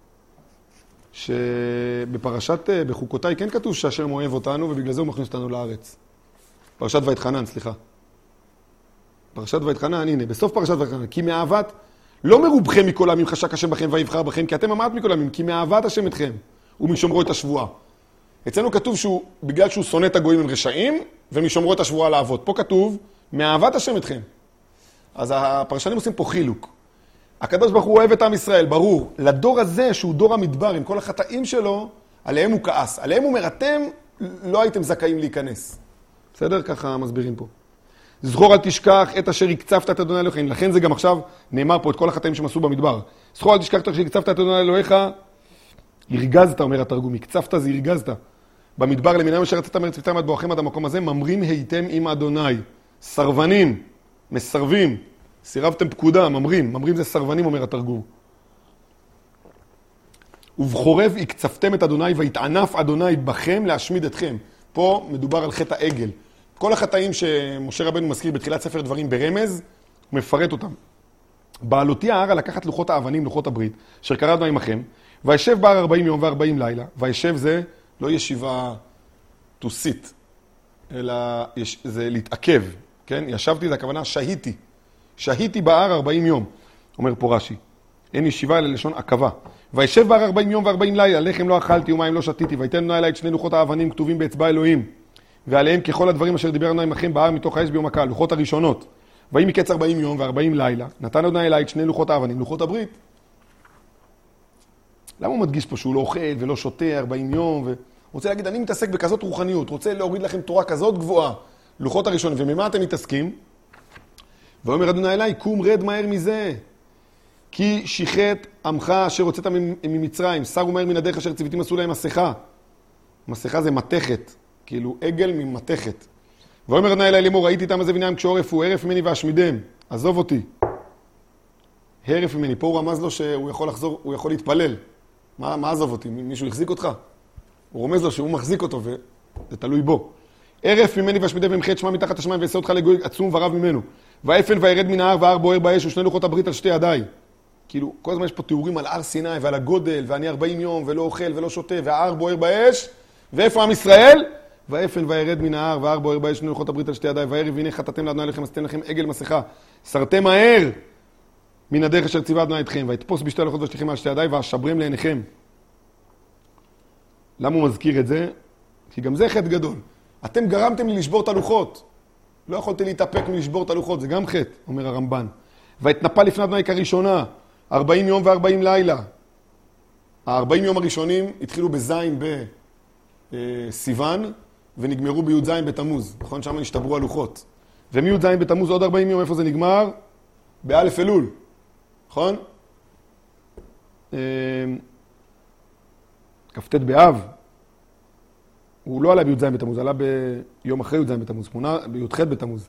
שבפרשת, בחוקותיי כן כתוב שהשם אוהב אותנו, ובגלל זה הוא מכניס אותנו לארץ. פרשת ויתחנן, סליחה. פרשת ויתחנן, הנה, בסוף פרשת ויתחנן, כי מאהבת, לא מרובכם מכל העמים חשק השם בכם ויבחר בכם, כי אתם המעט מכל העמים, כי מאהבת השם אתכם, ומשומרו את השבועה. אצלנו כתוב שהוא, בגלל שהוא שונא את הגויים הם רשעים, ומשומרו את השבועה לעבוד. פה כתוב, מאהבת השם אתכם. אז הפרשנים עושים פה חילוק. הקדוש ברוך הוא אוהב את עם ישראל, ברור. לדור הזה, שהוא דור המדבר, עם כל החטאים שלו, עליהם הוא כעס. עליהם הוא אומר, אתם לא הייתם זכאים להיכנס. בסדר? ככה מסבירים פה. זכור אל תשכח את אשר הקצבת את אדוני אלוהיך. לכן זה גם עכשיו נאמר פה את כל החטאים שהם עשו במדבר. זכור אל תשכח את אשר הקצבת את אדוני אלוהיך. הרגזת, אומר התרגום. הקצבת זה הרגזת. במדבר למינם אשר רצית מארץ מצרים עד בואכם עד המקום הזה, ממרים הייתם עם אדוני. סרבנים, מסרבים. סירבתם פקודה, ממרים. ממרים זה סרבנים, אומר התרגום. ובחורב הקצפתם את אדוני והתענף אדוני בכם להשמיד אתכם. פה מדובר על חטא העגל. כל החטאים שמשה רבנו מזכיר בתחילת ספר דברים ברמז, הוא מפרט אותם. בעלותי ההרה לקחת לוחות האבנים, לוחות הברית, אשר קרא אדוני עמכם, וישב בהר ארבעים יום וארבעים לילה, וישב זה לא ישיבה to sit, אלא יש, זה להתעכב, כן? ישבתי, זה הכוונה שהיתי. שהיתי בהר ארבעים יום, אומר פה רש"י. אין ישיבה אלא לשון עכבה. וישב בהר ארבעים יום וארבעים לילה, לחם לא אכלתי ומים לא שתיתי, ויתן אדוני אלי את שני לוחות האבנים כתובים באצבע אלוהים. ועליהם ככל הדברים אשר דיבר אדוני עמכם בהר מתוך האש ביום הקהל, לוחות הראשונות. ויהי מקץ ארבעים יום וארבעים לילה, נתן אדוני אלי את שני לוחות האבנים, לוחות הברית. למה הוא מדגיש פה שהוא לא אוכל ולא שותה ארבעים יום? ו... רוצה להגיד, אני מתעסק בכזאת רוחניות, רוצה להוריד לכם תורה כזאת גבוהה, לוחות הראשונים, וממה אתם מתעסקים? ואומר אדוני אלי, קום רד מהר מזה, כי שיחת עמך אשר הוצאת ממצרים, סרו מהר מן הדרך אשר ציוויתים עשו להם מסכה. מסכה זה מתכת, כאילו עגל ממתכת. ואומר אדוני אלי לאמור, ראיתי איתם הזה בניים כשעורף הוא, הרף ממני ואשמידם, עזוב אותי. הרף ממני, פה הוא רמז לו שהוא יכול לחזור, הוא יכול להתפלל. מה, מה עזוב אותי? מישהו החזיק אותך? הוא רומז לו שהוא מחזיק אותו וזה תלוי בו. הרף ממני ואשמידם ומחית שמה מתחת השמיים ועשה אותך לגוי עצום ורב ממנו. והאפן וירד מן ההר וההר בוער באש ושני לוחות הברית על שתי ידיי. כאילו, כל הזמן יש פה תיאורים על הר סיני ועל הגודל, ואני ארבעים יום ולא אוכל ולא שותה, וההר בוער באש. ואיפה עם ישראל? ואפן וירד מן ההר, וההר בוער באש לוחות הברית על שתי ידיים, וירא והנה חטאתם לאדוני אלוהיכם, עשיתם לכם עגל מסכה, סרתם מהר מן הדרך אשר ציווה אדוני אתכם, ויתפוס בשתי הלוחות והשליכים על שתי ידיים, ואשברם לעיניכם. למה הוא מזכיר את זה? כי גם זה חטא גדול. אתם גרמתם לי לשבור את הלוחות. לא יכולתי להתאפק מלשבור את הלוחות, זה גם חטא, אומר הרמב"ן. והתנפל לפני אדוני כראשונה, ארבעים יום וארבעים לילה. ה-ארבעים יום הראשונים התחילו בזין בסיוון, ונגמרו בי"ז בתמוז. נכון? שם נשתברו הלוחות. ומי"ז בתמוז עוד ארבעים יום, איפה זה נגמר? באלף אלול. נכון? כ"ט באב. הוא לא עלה בי"ז בתמוז, עלה ביום אחרי י"ז בתמוז, בי"ח בתמוז.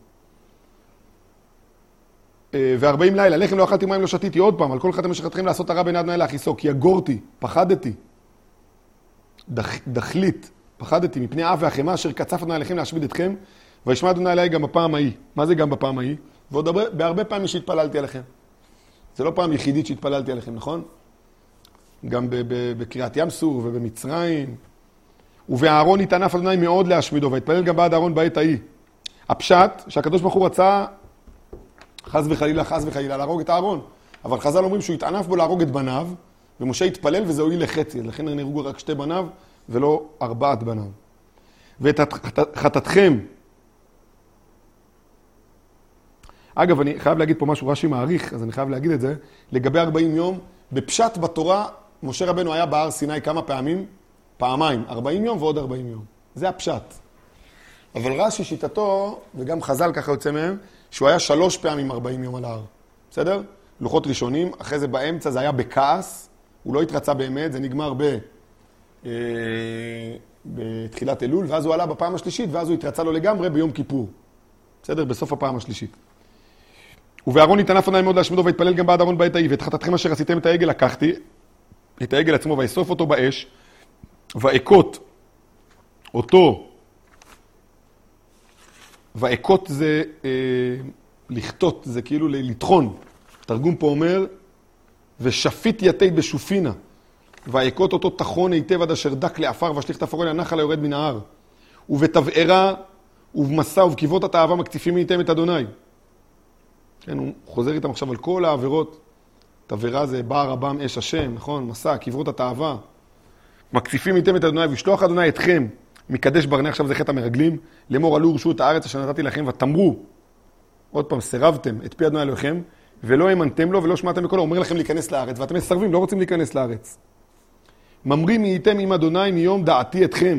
ו-ארבעים לילה, לחם לא אכלתי מים לא שתיתי, עוד פעם, על כל חטא אשר חטאתכם לעשות הרע בעיני אדוני להכעיסו, כי יגורתי, פחדתי, דח, דחלית, פחדתי מפני האף והחמה אשר קצף אדוני עליכם להשמיד אתכם, וישמע אדוני אליי גם בפעם ההיא. מה זה גם בפעם ההיא? ועוד הרבה, בהרבה פעמים שהתפללתי עליכם. זה לא פעם יחידית שהתפללתי עליכם, נכון? גם בקריאת ים סור ובמצרים. ובאהרון התענף אדוני מאוד להשמידו, והתפלל גם בעד אהרון בעת ההיא. הפשט, שהקדוש ברוך הוא רצה, חס וחלילה, חס וחלילה, להרוג את אהרון. אבל חז"ל אומרים שהוא התענף בו להרוג את בניו, ומשה התפלל וזה הועיל לחצי. לכן נהרגו רק שתי בניו, ולא ארבעת בניו. ואת חטאתכם. אגב, אני חייב להגיד פה משהו, רש"י מעריך, אז אני חייב להגיד את זה. לגבי ארבעים יום, בפשט בתורה, משה רבנו היה בהר סיני כמה פעמים? פעמיים, ארבעים יום ועוד ארבעים יום. זה הפשט. אבל רש"י שיטתו, וגם חז"ל ככה יוצא מהם, שהוא היה שלוש פעמים ארבעים יום על ההר. בסדר? לוחות ראשונים, אחרי זה באמצע זה היה בכעס, הוא לא התרצה באמת, זה נגמר ב... אה, בתחילת אלול, ואז הוא עלה בפעם השלישית, ואז הוא התרצה לו לגמרי ביום כיפור. בסדר? בסוף הפעם השלישית. ובאהרון התענף אדוני מאוד להשמידו, והתפלל גם בעד אהרון בעת ההיא, ואת חטאתכם אשר עשיתם את העגל לקחתי, את העגל עצמו, וישרוף אותו באש, ואכות אותו, ואכות זה אה, לכתות, זה כאילו לטחון. תרגום פה אומר, ושפית יתי בשופינה, ואכות אותו תחון היטב עד אשר דק לאפר, והשליך את אפרו אל הנחל היורד מן ההר. ובתבערה ובמסע ובקיבות התאווה מקציפים איתם את אדוני. כן, הוא חוזר איתם עכשיו על כל העבירות. תבערה זה בער רבם אש השם, נכון? מסע, קברות התאווה. מקציפים איתם את אדוני, וישלוח אדוני אתכם מקדש ברנע, עכשיו זה חטא המרגלים, לאמור עלו ורשו את הארץ אשר נתתי לכם, ותמרו, עוד פעם, סירבתם את פי אדוני אלוהיכם, ולא האמנתם לו ולא שמעתם בקולו, אומר לכם להיכנס לארץ, ואתם מסרבים, לא רוצים להיכנס לארץ. ממרים הייתם עם אדוני מיום דעתי אתכם.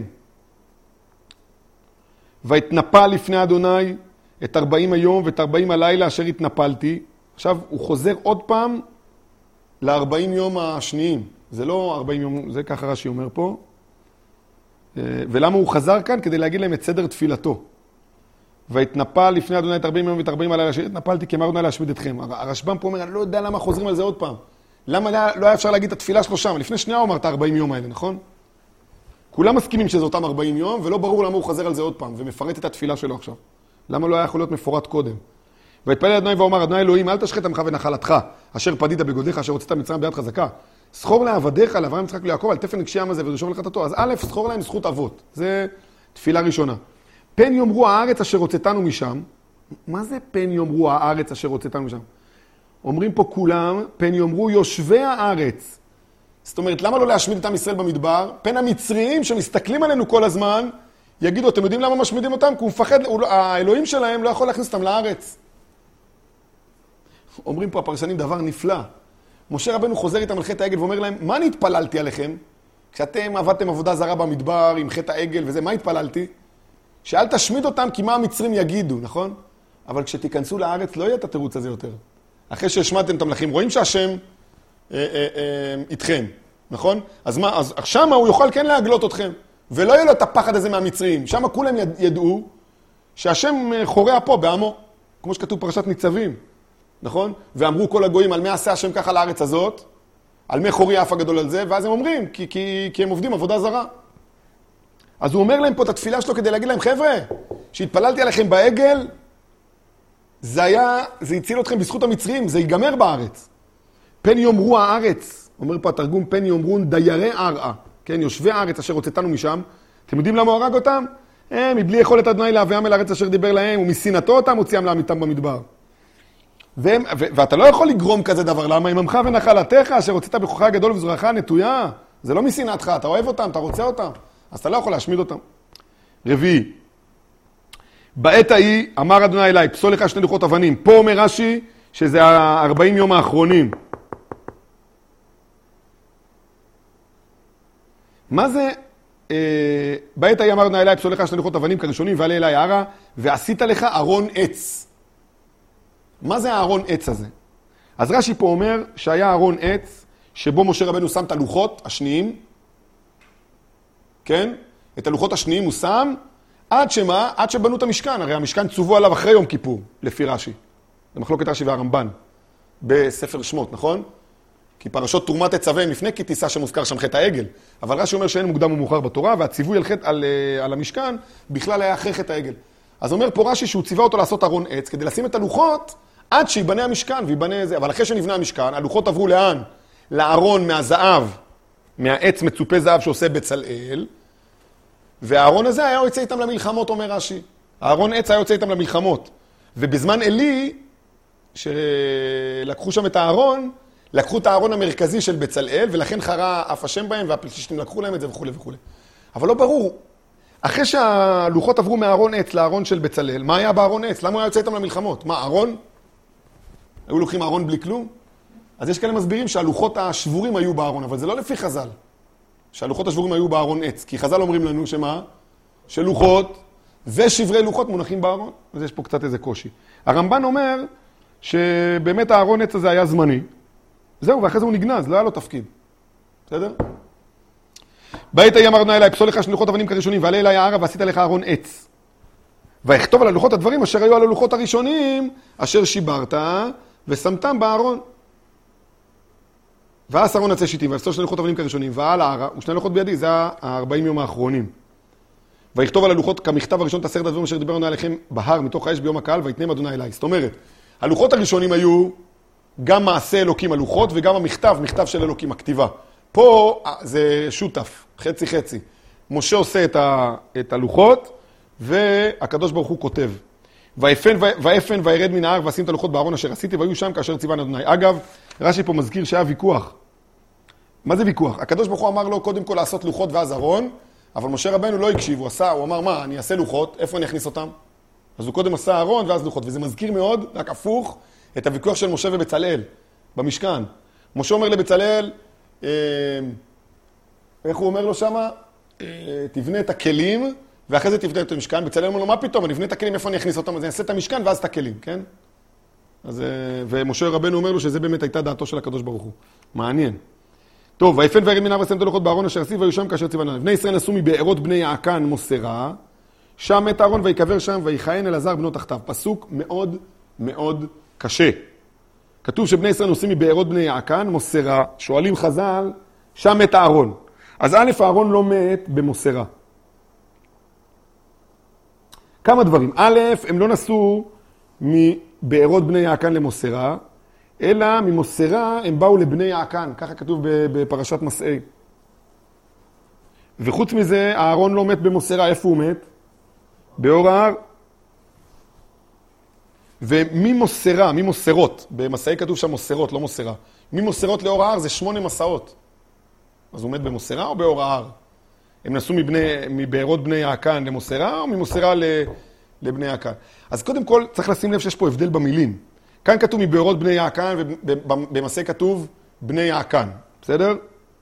והתנפל לפני אדוני את ארבעים היום ואת ארבעים הלילה אשר התנפלתי. עכשיו הוא חוזר עוד פעם לארבעים יום השניים. זה לא ארבעים יום, זה ככה רש"י אומר פה. ולמה הוא חזר כאן? כדי להגיד להם את סדר תפילתו. והתנפל לפני אדוני את ארבעים יום ואת ארבעים הלילה אשר התנפלתי, כי אמר אדוני להשמיד אתכם. הרשב"ם פה אומר, אני לא יודע למה חוזרים על זה עוד פעם. למה לא היה אפשר להגיד את התפילה שלו שם? לפני שנייה הוא אמר את ארבעים יום האלה, נכון? כולם מסכימים שזה אותם ארבעים יום, ולא ברור למה הוא חוזר על זה עוד פעם, ומפרט את התפילה שלו עכשיו. למה לא היה יכול להיות מפורט קודם? והתפלל אדוני ואומר, אדוני אלוהים, אל תשחט עמך ונחלתך, אשר פדית בגודך, אשר הוצאת מצרים ביד חזקה. סחור לעבדיך, לאברהם יצחק וליעקב, על תפן נקשי העם הזה ודרשו לחטאתו. אז א', סחור להם זכות אבות. זה תפילה ראשונה. פן יאמרו הארץ אשר הוצאתנו משם. מה זה פן יאמרו הארץ אשר הוצאתנו משם? אומרים פה כולם, פן יאמרו יושבי הארץ. זאת אומרת, למה לא להשמיד את עם ישראל במדבר? פן המצריים שמסתכלים עלינו כל הזמן, יגידו, אתם יודעים למה משמידים אותם? כי הוא מפחד, האלוהים שלהם לא יכול להכניס אותם לארץ. אומרים פה הפרשנים דבר נפלא. משה רבנו חוזר איתם על חטא העגל ואומר להם, מה אני התפללתי עליכם? כשאתם עבדתם עבודה זרה במדבר עם חטא העגל וזה, מה התפללתי? שאל תשמיד אותם כי מה המצרים יגידו, נכון? אבל כשתיכנסו לארץ לא יהיה את התירוץ הזה יותר. אחרי שהשמדתם את המלכים, רואים שהשם אה, אה, אה, איתכם, נכון? אז מה, אז שמה הוא יוכל כן להגלות אתכם, ולא יהיה לו את הפחד הזה מהמצרים. שמה כולם ידעו שהשם חורע פה בעמו, כמו שכתוב פרשת ניצבים, נכון? ואמרו כל הגויים, על מה עשה השם ככה לארץ הזאת? על מה חורי אף הגדול על זה? ואז הם אומרים, כי, כי, כי הם עובדים עבודה זרה. אז הוא אומר להם פה את התפילה שלו כדי להגיד להם, חבר'ה, שהתפללתי עליכם בעגל, זה היה, זה הציל אתכם בזכות המצרים, זה ייגמר בארץ. פן יאמרו הארץ, אומר פה התרגום, פן יאמרון דיירי ארעה, כן, יושבי הארץ אשר הוצאתנו משם, אתם יודעים למה הוא הרג אותם? הם, מבלי יכולת אדוני להביאם אל הארץ אשר דיבר להם, ומשנאתו אותם הוציאם לעמיתם במדבר. והם, ו- ואתה לא יכול לגרום כזה דבר, למה? אם עמך ונחלתך, אשר הוצאת בכוחך הגדול וזרועך הנטויה, זה לא משנאתך, אתה אוהב אותם, אתה רוצה אותם, אז אתה לא יכול להשמיד אותם. רביעי, בעת ההיא אמר אדוני אליי, פסול לך שני לוחות אבנים. פה אומר רש"י שזה ה-ארבעים יום האחרונים. מה זה? אה, בעת ההיא אמר אדוני אליי, פסול לך שני לוחות אבנים כראשונים, ועלה אליי הערה, ועשית לך ארון עץ. מה זה הארון עץ הזה? אז רש"י פה אומר שהיה ארון עץ, שבו משה רבנו שם את הלוחות השניים, כן? את הלוחות השניים הוא שם, עד שמה? עד שבנו את המשכן. הרי המשכן צובו עליו אחרי יום כיפור, לפי רש"י. זה מחלוקת רש"י והרמב"ן, בספר שמות, נכון? כי פרשות תרומת תצווה לפני כי תישא שמוזכר שם חטא העגל. אבל רש"י אומר שאין מוקדם ומאוחר בתורה, והציווי על, חטא, על, על המשכן בכלל היה אחרי חטא העגל. אז אומר פה רש"י שהוא ציווה אותו לעשות ארון עץ, כדי לשים את הלוחות עד שיבנה המשכן ויבנה זה. אבל אחרי שנבנה המשכן, הלוחות עברו לאן? לארון מהזהב, מהעץ מצופה זהב שעושה בצלאל, והארון הזה היה יוצא איתם למלחמות, אומר רש"י. הארון עץ היה יוצא איתם למלחמות. ובזמן אלי, שלקחו שם את הארון, לקחו את הארון המרכזי של בצלאל, ולכן חרה אף השם בהם, והפלישתים לקחו להם את זה וכו' וכו'. אבל לא ברור. אחרי שהלוחות עברו מהארון עץ לארון של בצלאל, מה היה בארון עץ? למה הוא היה יוצא איתם למלחמות? מה, ארון? היו לוקחים ארון בלי כלום? אז יש כאלה מסבירים שהלוחות השבורים היו בארון, אבל זה לא לפי חז"ל. שהלוחות השבורים היו בארון עץ. כי חז"ל אומרים לנו שמה? שלוחות ושברי לוחות מונחים בארון. אז יש פה קצת איזה קושי. הרמב"ן אומר שבאמת הארון עץ הזה היה זמני. זהו, ואחרי זה הוא נגנז, לא היה לו תפקיד. בסדר? בעת ההיא אמר אדוני אליי, פסול לך שני לוחות אבנים כראשונים, ועלה אליי הערה ועשית לך ארון עץ. ויכתוב על הלוחות הדברים אשר היו על הלוחות הראשונים, אשר שיברת ושמתם בארון. ואז ארון עצי שיטים, ועשו שני לוחות אבנים כראשונים, ועל הערה, ושני לוחות בידי, זה ה-ארבעים יום האחרונים. ויכתוב על הלוחות כמכתב הראשון את עשרת הדברים אשר דיבר אדוני עליכם בהר מתוך האש ביום הקהל, ויתנם אדוני אליי. זאת אומרת, הלוחות הראשונים היו גם מעשה אלוקים הלוחות, וגם המכתב, מכתב של אלוקים, הכתיבה. פה זה שותף, חצי חצי. משה עושה את, ה, את הלוחות, והקדוש ברוך הוא כותב. ויפן, ויפן וירד מן ההר, ואשים את הלוחות בארון אשר עשיתי, והיו שם כאשר ציווני אדוני. אגב, רש"י פה מזכיר שהיה ויכוח. מה זה ויכוח? הקדוש ברוך הוא אמר לו קודם כל לעשות לוחות ואז ארון, אבל משה רבנו לא הקשיב, הוא עשה, הוא אמר, מה, אני אעשה לוחות, איפה אני אכניס אותם? אז הוא קודם עשה ארון ואז לוחות, וזה מזכיר מאוד, רק הפוך, את הוויכוח של משה ובצלאל, במשכן. משה אומר לבצלאל, אה, איך הוא אומר לו שמה? אה, תבנה את הכלים, ואחרי זה תבנה את המשכן. בצלאל אומר לו, מה פתאום? אני אבנה את הכלים, איפה אני אכניס אותם? אז אני אעשה את המשכן ואז את הכלים, כן? אז, ומשה רבנו אומר לו שזה באמת הייתה דעתו של הקדוש ברוך הוא. מעניין. טוב, ויפן וירד מן ההר ושם את הלוחות בארון אשר עשי, והיו שם כאשר ציווני. בני ישראל נסעו מבארות בני יעקן מוסרה, שם מת אהרון ויקבר שם, ויכהן אלעזר בנו תחתיו. פסוק מאוד מאוד קשה. כתוב שבני ישראל נוסעים מבארות בני יעקן מוסרה, שואלים חז"ל, שם מת אהרון. אז א', אהרון לא מת במוסרה. כמה דברים. א', הם לא נסעו מבארות בני יעקן למוסרה, אלא ממוסרה הם באו לבני יעקן, ככה כתוב בפרשת מסעי. וחוץ מזה, אהרון לא מת במוסרה, איפה הוא מת? באור ההר. וממוסרה, ממוסרות, במסעי כתוב שם מוסרות, לא מוסרה. ממוסרות לאור ההר זה שמונה מסעות. אז הוא מת במוסרה או באור ההר? הם נסעו מבני, מבארות בני יעקן למוסרה או ממוסרה לבני יעקן? אז קודם כל צריך לשים לב שיש פה הבדל במילים. כאן כתוב מבארות בני יעקן, ובמסע כתוב בני יעקן. בסדר?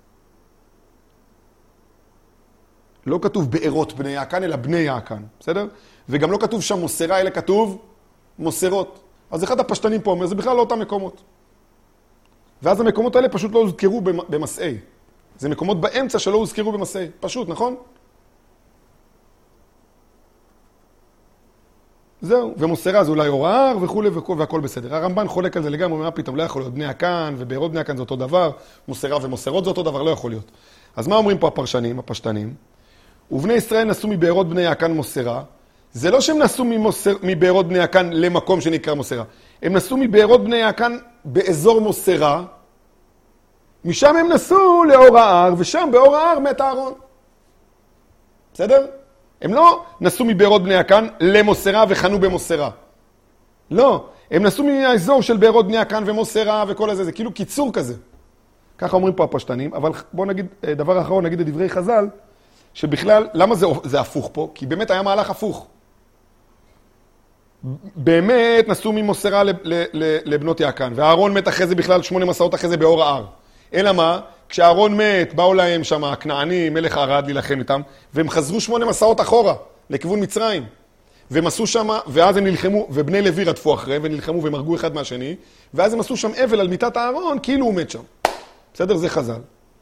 לא כתוב בארות בני יעקן, אלא בני יעקן. בסדר? וגם לא כתוב שם מוסרה, אלא כתוב מוסרות. אז אחד הפשטנים פה אומר, זה בכלל לא אותם מקומות. ואז המקומות האלה פשוט לא הוזכרו במסעי. זה מקומות באמצע שלא הוזכרו במסעי. פשוט, נכון? זהו, ומוסרה זה אולי אור ההר וכו' וכו' והכל בסדר. הרמב"ן חולק על זה לגמרי, מה פתאום, לא יכול להיות בני יעקן ובארות בני יעקן זה אותו דבר, מוסרה ומוסרות זה אותו דבר, לא יכול להיות. אז מה אומרים פה הפרשנים, הפשטנים? ובני ישראל נסעו מבארות בני יעקן מוסרה, זה לא שהם נסעו ממוסר, מבארות בני יעקן למקום שנקרא מוסרה, הם נסעו מבארות בני יעקן באזור מוסרה, משם הם נסעו לאור ההר, ושם באור ההר מת אהרון. בסדר? הם לא נסעו מבארות בני יעקן למוסרה וחנו במוסרה. לא, הם נסעו מהאזור של בארות בני יעקן ומוסרה וכל הזה, זה כאילו קיצור כזה. ככה אומרים פה הפשטנים, אבל בואו נגיד, דבר אחרון, נגיד את דברי חז"ל, שבכלל, למה זה, זה הפוך פה? כי באמת היה מהלך הפוך. באמת נסעו ממוסרה לבנות יעקן, והארון מת אחרי זה בכלל שמונה מסעות אחרי זה באור ההר. אלא מה? כשהארון מת, באו להם שם הכנענים, מלך ערד להילחם איתם, והם חזרו שמונה מסעות אחורה, לכיוון מצרים. והם עשו שם, ואז הם נלחמו, ובני לוי רדפו אחריהם, ונלחמו והם הרגו אחד מהשני, ואז הם עשו שם אבל על מיטת הארון, כאילו הוא מת שם. בסדר? זה חז"ל.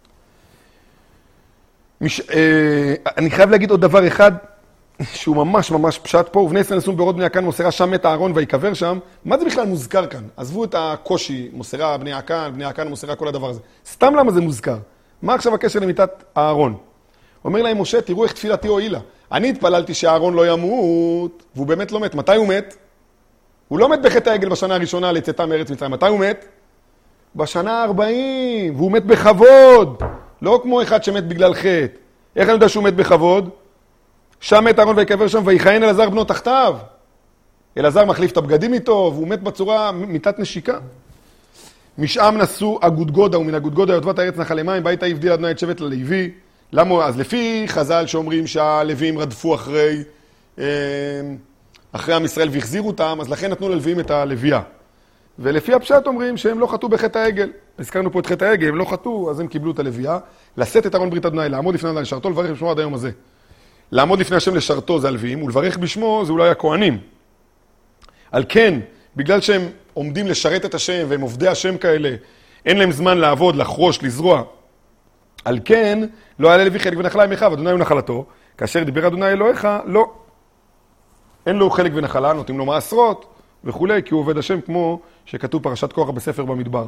מש... אה, אני חייב להגיד עוד דבר אחד, שהוא ממש ממש פשט פה, ובני ישראל נסעו מבארות בני יעקן, מוסרה שם מת הארון ויקבר שם. מה זה בכלל מוזכר כאן? עזבו את הקושי, מוסרה, בני יעקן, בני יעקן, מוסרה, כל הדבר הזה. סתם למה זה מוזכר? מה עכשיו הקשר למיטת הארון? אומר להם משה, תראו איך תפילתי הועילה. אני התפללתי שהארון לא ימות, והוא באמת לא מת. מתי הוא מת? הוא לא מת בחטא העגל בשנה הראשונה לצאתם מארץ מצרים. מתי הוא מת? בשנה ה-ארבעים, והוא מת בכבוד. לא כמו אחד שמת בגלל חטא. איך אני יודע שהוא מת בכבוד? שם מת הארון ויקבר שם, ויכהן אלעזר בנו תחתיו. אלעזר מחליף את הבגדים איתו, והוא מת בצורה מיטת נשיקה. משם נסעו הגודגודה, ומן הגודגודה יוטבת הארץ נחלי מים, בית הבדיל אדוני את שבט ללוי. למה? אז לפי חז"ל שאומרים שהלוויים רדפו אחרי, אחרי עם ישראל והחזירו אותם, אז לכן נתנו ללוויים את הלוויה. ולפי הפשט אומרים שהם לא חטאו בחטא העגל. הזכרנו פה את חטא העגל, הם לא חטאו, אז הם קיבלו את הלוויה. לשאת את ארון ברית אדוני, לעמוד לפני אדוני לשרתו, לברך בשמו עד היום הזה. לעמוד לפני השם לשרתו זה הלוויים, ולברך בשמו זה אולי הכהנים. על כן, בגלל שהם עומדים לשרת את השם, והם עובדי השם כאלה, אין להם זמן לעבוד, לחרוש, לזרוע. על כן, לא היה ללוי חלק ונחלה עם אחיו, אדוני הוא נחלתו, כאשר דיבר אדוני אלוהיך, לא. אין לו חלק ונחלה, נותנים לו מעשרות וכולי, כי הוא עובד השם כמו שכתוב פרשת קורח בספר במדבר.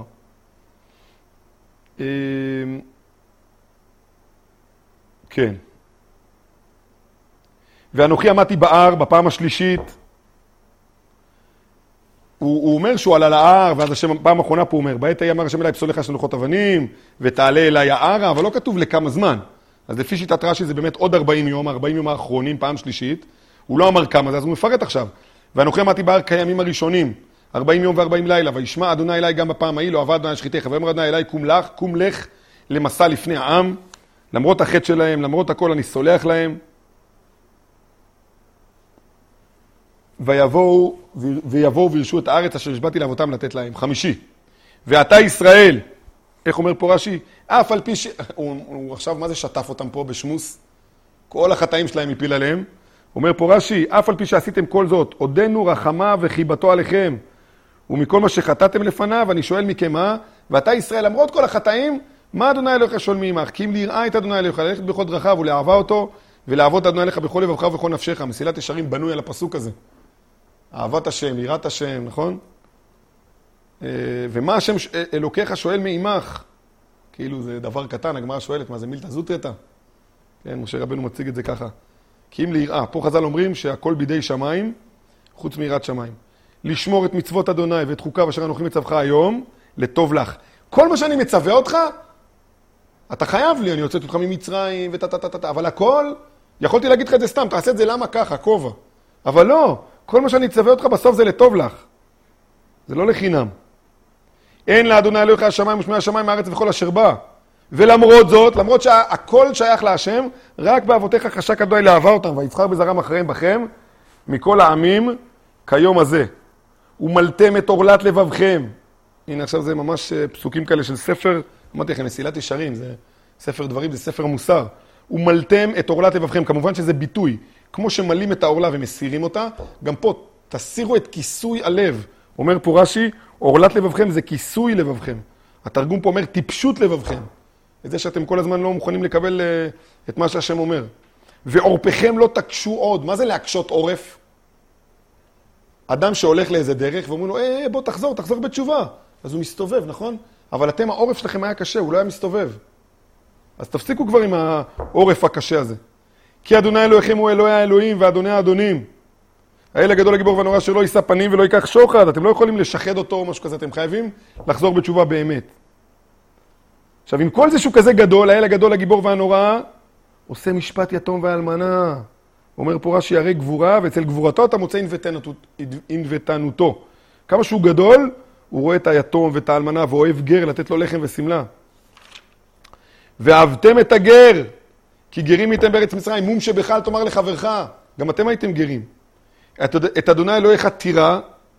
כן. ואנוכי עמדתי בהר בפעם השלישית. הוא, הוא אומר שהוא עלה להר, ואז השם, פעם האחרונה פה הוא אומר, בעת ההיא אמר השם אליי, פסול לך של לוחות אבנים, ותעלה אליי הערה, אבל לא כתוב לכמה זמן. אז לפי שיטת רש"י זה באמת עוד ארבעים יום, ארבעים יום האחרונים, פעם שלישית. הוא לא אמר כמה זה, אז הוא מפרט עכשיו. ואנוכי עמדתי בהר כימים הראשונים, ארבעים יום וארבעים לילה, וישמע אדוני אליי גם בפעם ההיא, לא עבד אדוני שחיתך, ואמר אדוני אליי, קום לך, קום לך למסע לפני העם, למרות החטא שלהם, למרות הכל אני סולח להם. ויבואו, ויבואו וירשו את הארץ אשר השבעתי לאבותם לתת להם. חמישי. ואתה ישראל, איך אומר פה רש"י? אף על פי ש... הוא, הוא עכשיו, מה זה שטף אותם פה בשמוס? כל החטאים שלהם הפיל עליהם. אומר פה רש"י, אף על פי שעשיתם כל זאת, עודנו רחמה וחיבתו עליכם. ומכל מה שחטאתם לפניו, אני שואל מכם מה? ואתה ישראל, למרות כל החטאים, מה אדוני אלוהיך שואל מעמך? כי אם ליראה את אדוני אלוהיך, ללכת בכל דרכיו ולאהבה אותו, ולעבוד אדוני אלוהיך בכל לבבך ובכל נפשך. מסילת ישרים בנוי על הפסוק הזה. אהבת השם, יראת השם, נכון? ומה השם אלוקיך שואל מעמך? כאילו זה דבר קטן, הגמרא שואלת, מה זה מילתא זוטרתא? כן, משה רבנו מציג את זה ככה. כי אם ליראה, פה חז"ל אומרים שהכל בידי שמיים, חוץ מיראת שמיים. לשמור את מצוות אדוני ואת חוקיו אשר אנוכי מצווך היום, לטוב לך. כל מה שאני מצווה אותך, אתה חייב לי, אני יוצאת אותך ממצרים וטטטטט, אבל הכל, יכולתי להגיד לך את זה סתם, תעשה את זה למה ככה, כובע. אבל לא, כל מה שאני אצווה אותך בסוף זה לטוב לך. זה לא לחינם. אין לאדוני אלוהיך השמיים ושמי השמיים מהארץ וכל אשר בא. ולמרות זאת, למרות שהכל שייך להשם, רק באבותיך חשק אדוני לאהבה אותם, ויבחר בזרם אחריהם בכם, מכל העמים כיום הזה. ומלתם את עורלת לבבכם. הנה עכשיו זה ממש פסוקים כאלה של ספר, אמרתי לכם, מסילת ישרים, זה ספר דברים, זה ספר מוסר. ומלתם את עורלת לבבכם, כמובן שזה ביטוי. כמו שמלים את העורלה ומסירים אותה, גם פה תסירו את כיסוי הלב. אומר פה רש"י, עורלת לבבכם זה כיסוי לבבכם. התרגום פה אומר טיפשות לבבכם. את זה שאתם כל הזמן לא מוכנים לקבל uh, את מה שהשם אומר. ועורפכם לא תקשו עוד. מה זה להקשות עורף? אדם שהולך לאיזה דרך ואומרים לו, אה, בוא תחזור, תחזור בתשובה. אז הוא מסתובב, נכון? אבל אתם, העורף שלכם היה קשה, הוא לא היה מסתובב. אז תפסיקו כבר עם העורף הקשה הזה. כי אדוני אלוהיכם הוא אלוהי האלוהים ואדוני האדונים. האל הגדול הגיבור והנורא שלא יישא פנים ולא ייקח שוחד. אתם לא יכולים לשחד אותו או משהו כזה, אתם חייבים לחזור בתשובה באמת. עכשיו, עם כל זה שהוא כזה גדול, האל הגדול הגיבור והנורא, עושה משפט יתום ואלמנה. אומר פה רש"י, הרי גבורה, ואצל גבורתו אתה מוצא ענוותנותו. כמה שהוא גדול, הוא רואה את היתום ואת האלמנה, ואוהב גר לתת לו לחם וסמלה. ואהבתם את הגר, כי גרים הייתם בארץ מצרים, מום שבכלל תאמר לחברך, גם אתם הייתם גרים. את, את אדוני אלוהיך תירא,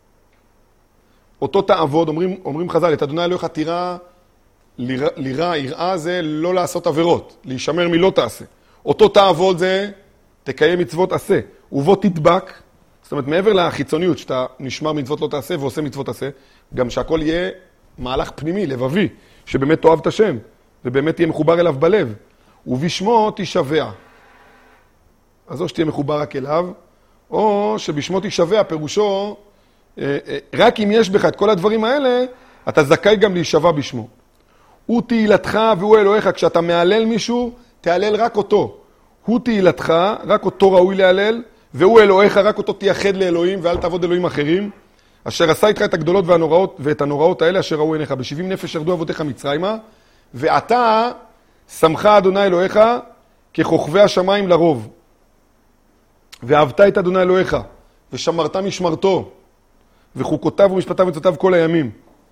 אותו תעבוד, אומרים, אומרים חז"ל, את אדוני אלוהיך תירא, לירא, יראה זה לא לעשות עבירות, להישמר מלא תעשה. אותו תעבוד זה תקיים מצוות עשה, ובו תדבק, זאת אומרת מעבר לחיצוניות שאתה נשמר מצוות לא תעשה ועושה מצוות עשה, גם שהכל יהיה מהלך פנימי, לבבי, שבאמת תאהב את השם, ובאמת תהיה מחובר אליו בלב, ובשמו תשבע. אז או שתהיה מחובר רק אליו, או שבשמו תשבע, פירושו, רק אם יש בך את כל הדברים האלה, אתה זכאי גם להישבע בשמו. הוא תהילתך והוא אלוהיך, כשאתה מעלל מישהו, תהלל רק אותו. הוא תהילתך, רק אותו ראוי להלל, והוא אלוהיך, רק אותו תייחד לאלוהים, ואל תעבוד אלוהים אחרים. אשר עשה איתך את הגדולות והנוראות, ואת הנוראות האלה אשר ראו עיניך. בשבעים נפש ירדו אבותיך מצרימה, ואתה שמך אדוני אלוהיך ככוכבי השמיים לרוב. ואהבת את אדוני אלוהיך, ושמרת משמרתו, וחוקותיו ומשפטיו ומצוותיו כל הימים.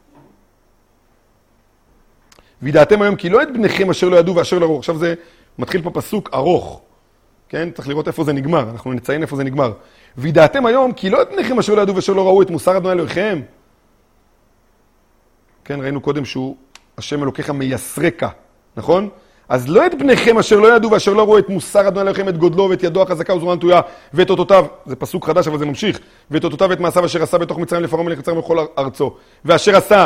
וידעתם היום כי לא את בניכם אשר לא ידעו ואשר לא ראו. עכשיו זה מתחיל פה פסוק ארוך. כן? צריך לראות איפה זה נגמר. אנחנו נציין איפה זה נגמר. וידעתם היום כי לא את בניכם אשר לא ידעו ואשר לא ראו את מוסר אדוני אלוהיכם. כן, ראינו קודם שהוא השם אלוקיך מייסרקה. נכון? אז לא את בניכם אשר לא ידעו ואשר לא ראו את מוסר אדוני אלוהיכם, את גודלו ואת ידו החזקה וזרוע נטויה ואת אותותיו. זה פסוק חדש אבל זה ממשיך. ואת אותותיו ואת מעשיו אשר עשה בתוך מצרים לפרעה מלך מצרים בכל ארצו. ואשר עשה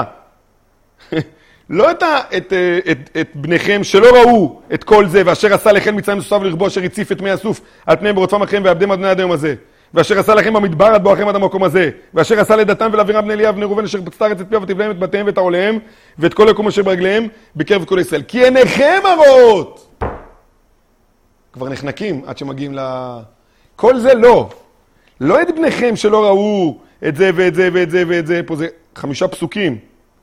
לא את, את, את, את בניכם שלא ראו את כל זה, ואשר עשה לכם מצרים סוסה ולרבו, אשר הציף את מי הסוף על פניהם ברודפם אחריהם, ועבדם אדוני עד היום הזה. ואשר עשה לכם במדבר עד בואכם עד המקום הזה. ואשר עשה לדתם ולאבירם בני אליאב בני ראובן, אשר פצתה ארץ את פיהם ותבלעם את בתיהם ואת העוליהם, ואת כל יקום אשר ברגליהם בקרב כל ישראל. כי עיניכם הרואות. כבר נחנקים עד שמגיעים ל... כל זה לא. לא את בניכם שלא ראו את זה ואת זה ואת זה ואת זה. פה זה חמישה פסוקים.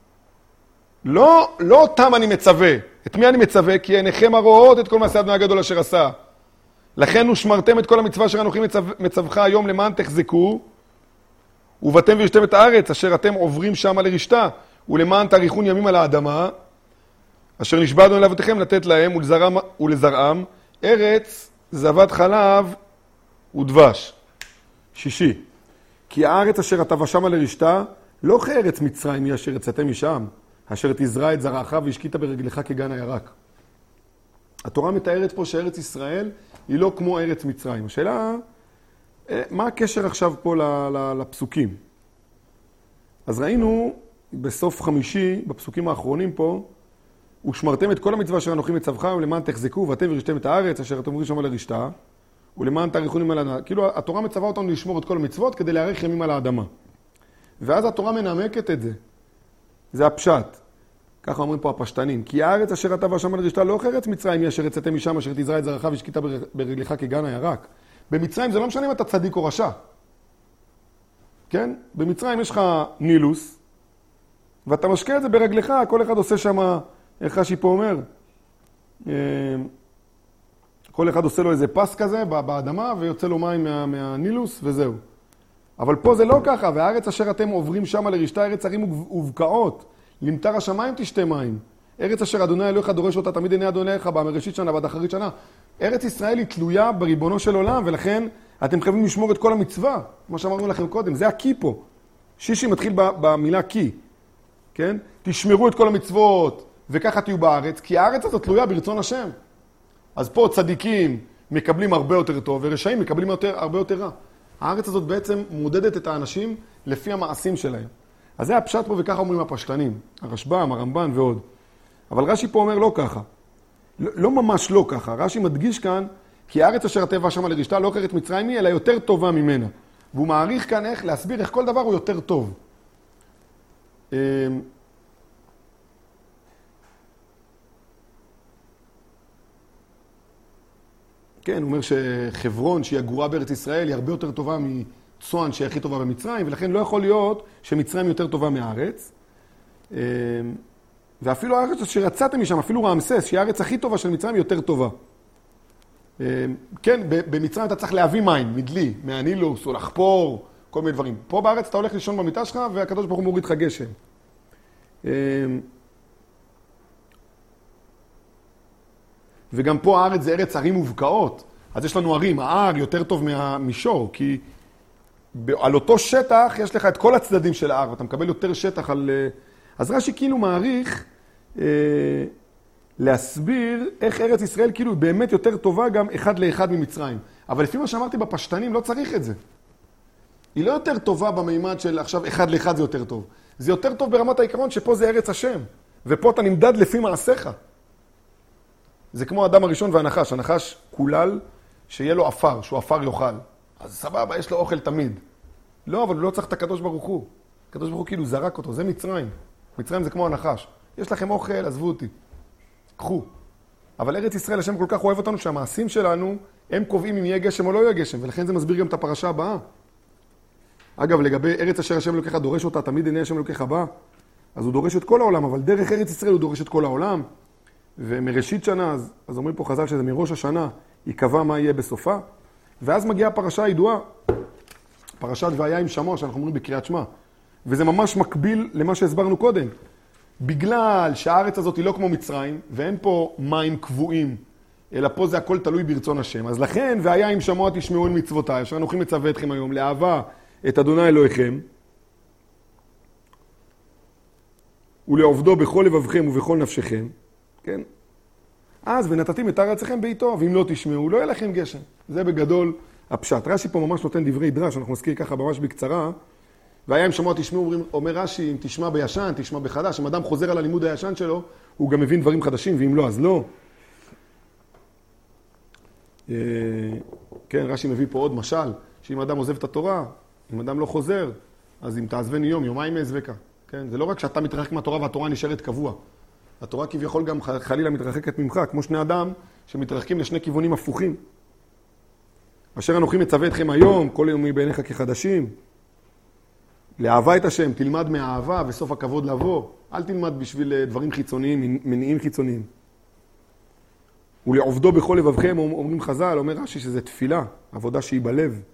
לא, לא אותם אני מצווה. את מי אני מצווה? כי עיניכם הרואות את כל מעשה אדוני הגדול אשר עשה. לכן ושמרתם את כל המצווה אשר אנוכי מצו... מצווך היום למען תחזקו, ובאתם וישתם את הארץ אשר אתם עוברים שמה לרשתה, ולמען תאריכון ימים על האדמה, אשר נשבע אדוני לאבותיכם לתת להם ולזרעם, ולזרעם ארץ זבת חלב ודבש. שישי. כי הארץ אשר אתה ושמה לרשתה, לא כארץ מצרים היא אשר יצאתם משם, אשר תזרע את זרעך והשקית ברגלך כגן הירק. התורה מתארת פה שארץ ישראל היא לא כמו ארץ מצרים. השאלה, מה הקשר עכשיו פה לפסוקים? אז ראינו בסוף חמישי, בפסוקים האחרונים פה, ושמרתם את כל המצווה אשר אנוכי מצווך, ולמען תחזקו, ואתם וירשתם את הארץ אשר אתם עוברים שמה לרשתה, ולמען תאריכון ימים על האדמה. כאילו התורה מצווה אותנו לשמור את כל המצוות כדי להאריך ימים על האדמה. ואז התורה מנמקת את זה. זה הפשט. ככה אומרים פה הפשטנים. כי הארץ אשר אתה ושמה לרשתה לא כארץ מצרים היא אשר יצאתם משם אשר תזרע את זרעך והשקית ברגלך כגן הירק. במצרים זה לא משנה אם אתה צדיק או רשע. כן? במצרים יש לך נילוס, ואתה משקה את זה ברגלך, כל אחד עושה שם, איך רש"י פה אומר, כל אחד עושה לו איזה פס כזה באדמה, ויוצא לו מים מה, מהנילוס, וזהו. אבל פה זה לא ככה, והארץ אשר אתם עוברים שם לרשתה, ארץ ערים ובקעות, למטר השמיים תשתה מים. ארץ אשר אדוני אלוהיך דורש אותה, תמיד עיני אדוני אלוהיך בה, מראשית שנה ועד אחרית שנה. ארץ ישראל היא תלויה בריבונו של עולם, ולכן אתם חייבים לשמור את כל המצווה, כמו שאמרנו לכם קודם, זה הקי פה. שישי מתחיל במילה קי, כן? תשמרו את כל המצוות, וככה תהיו בארץ, כי הארץ הזאת תלויה ברצון השם. אז פה צדיקים מקבלים הרבה יותר טוב, ורשעים מקבלים יותר, הרבה יותר רע. הארץ הזאת בעצם מודדת את האנשים לפי המעשים שלהם. אז זה הפשט פה, וככה אומרים הפשטנים, הרשב"ם, הרמב"ן ועוד. אבל רש"י פה אומר לא ככה. לא, לא ממש לא ככה. רש"י מדגיש כאן, כי הארץ אשר הטבע שמה לרשתה לא כארץ מצרים היא, אלא יותר טובה ממנה. והוא מעריך כאן איך להסביר איך כל דבר הוא יותר טוב. כן, הוא אומר שחברון, שהיא הגרועה בארץ ישראל, היא הרבה יותר טובה מצוען, שהיא הכי טובה במצרים, ולכן לא יכול להיות שמצרים יותר טובה מהארץ. ואפילו הארץ שרצאתם משם, אפילו רעמסס, שהיא הארץ הכי טובה של מצרים, היא יותר טובה. כן, במצרים אתה צריך להביא מים, מדלי, מהנילוס או לחפור, כל מיני דברים. פה בארץ אתה הולך לישון במיטה שלך והקדוש ברוך הוא מוריד לך גשם. וגם פה הארץ זה ארץ ערים ובקעות. אז יש לנו ערים, ההר יותר טוב מהמישור, כי על אותו שטח יש לך את כל הצדדים של ההר, ואתה מקבל יותר שטח על... אז רש"י כאילו מעריך אה, להסביר איך ארץ ישראל כאילו באמת יותר טובה גם אחד לאחד ממצרים. אבל לפי מה שאמרתי בפשטנים לא צריך את זה. היא לא יותר טובה במימד של עכשיו אחד לאחד זה יותר טוב. זה יותר טוב ברמת העיקרון שפה זה ארץ השם, ופה אתה נמדד לפי מעשיך. זה כמו האדם הראשון והנחש. הנחש כולל שיהיה לו אפר, שהוא אפר יאכל. אז סבבה, יש לו אוכל תמיד. לא, אבל הוא לא צריך את הקדוש ברוך הוא. הקדוש ברוך הוא כאילו זרק אותו, זה מצרים. מצרים זה כמו הנחש. יש לכם אוכל, עזבו אותי. קחו. אבל ארץ ישראל, השם כל כך אוהב אותנו שהמעשים שלנו, הם קובעים אם יהיה גשם או לא יהיה גשם, ולכן זה מסביר גם את הפרשה הבאה. אגב, לגבי ארץ אשר השם אלוקיך דורש אותה, תמיד עיני השם אלוקיך בא, אז הוא דורש את כל העולם, אבל דרך ארץ ישראל הוא דורש את כל העולם. ומראשית שנה, אז, אז אומרים פה חז"ל שזה מראש השנה, יקבע מה יהיה בסופה, ואז מגיעה הפרשה הידועה, פרשת והיה עם שמוע, שאנחנו אומרים בקריאת שמע, וזה ממש מקביל למה שהסברנו קודם. בגלל שהארץ הזאת היא לא כמו מצרים, ואין פה מים קבועים, אלא פה זה הכל תלוי ברצון השם. אז לכן, והיה עם שמוע תשמעו את מצוותיי, אשר אנוכי מצווה אתכם היום, לאהבה את אדוני אלוהיכם, ולעובדו בכל לבבכם ובכל נפשכם, כן? אז ונתתים את ארצכם בעיתו, ואם לא תשמעו, לא יהיה לכם גשם. זה בגדול הפשט. רש"י פה ממש נותן דברי דרש, אנחנו נזכיר ככה ממש בקצרה. והיה אם שמוע תשמעו, אומר רש"י, אם תשמע בישן, תשמע בחדש. אם אדם חוזר על הלימוד הישן שלו, הוא גם מבין דברים חדשים, ואם לא, אז לא. כן, רש"י מביא פה עוד משל, שאם אדם עוזב את התורה, אם אדם לא חוזר, אז אם תעזבני יום, יומיים אעזבך. כן? זה לא רק שאתה מתרחק מהתורה והתורה נשארת קבוע. התורה כביכול גם חלילה מתרחקת ממך, כמו שני אדם שמתרחקים לשני כיוונים הפוכים. אשר אנוכי מצווה אתכם היום, כל יומי בעיניך כחדשים. לאהבה את השם, תלמד מהאהבה וסוף הכבוד לבוא. אל תלמד בשביל דברים חיצוניים, מניעים חיצוניים. ולעובדו בכל לבבכם, אומרים חז"ל, אומר רש"י שזה תפילה, עבודה שהיא בלב.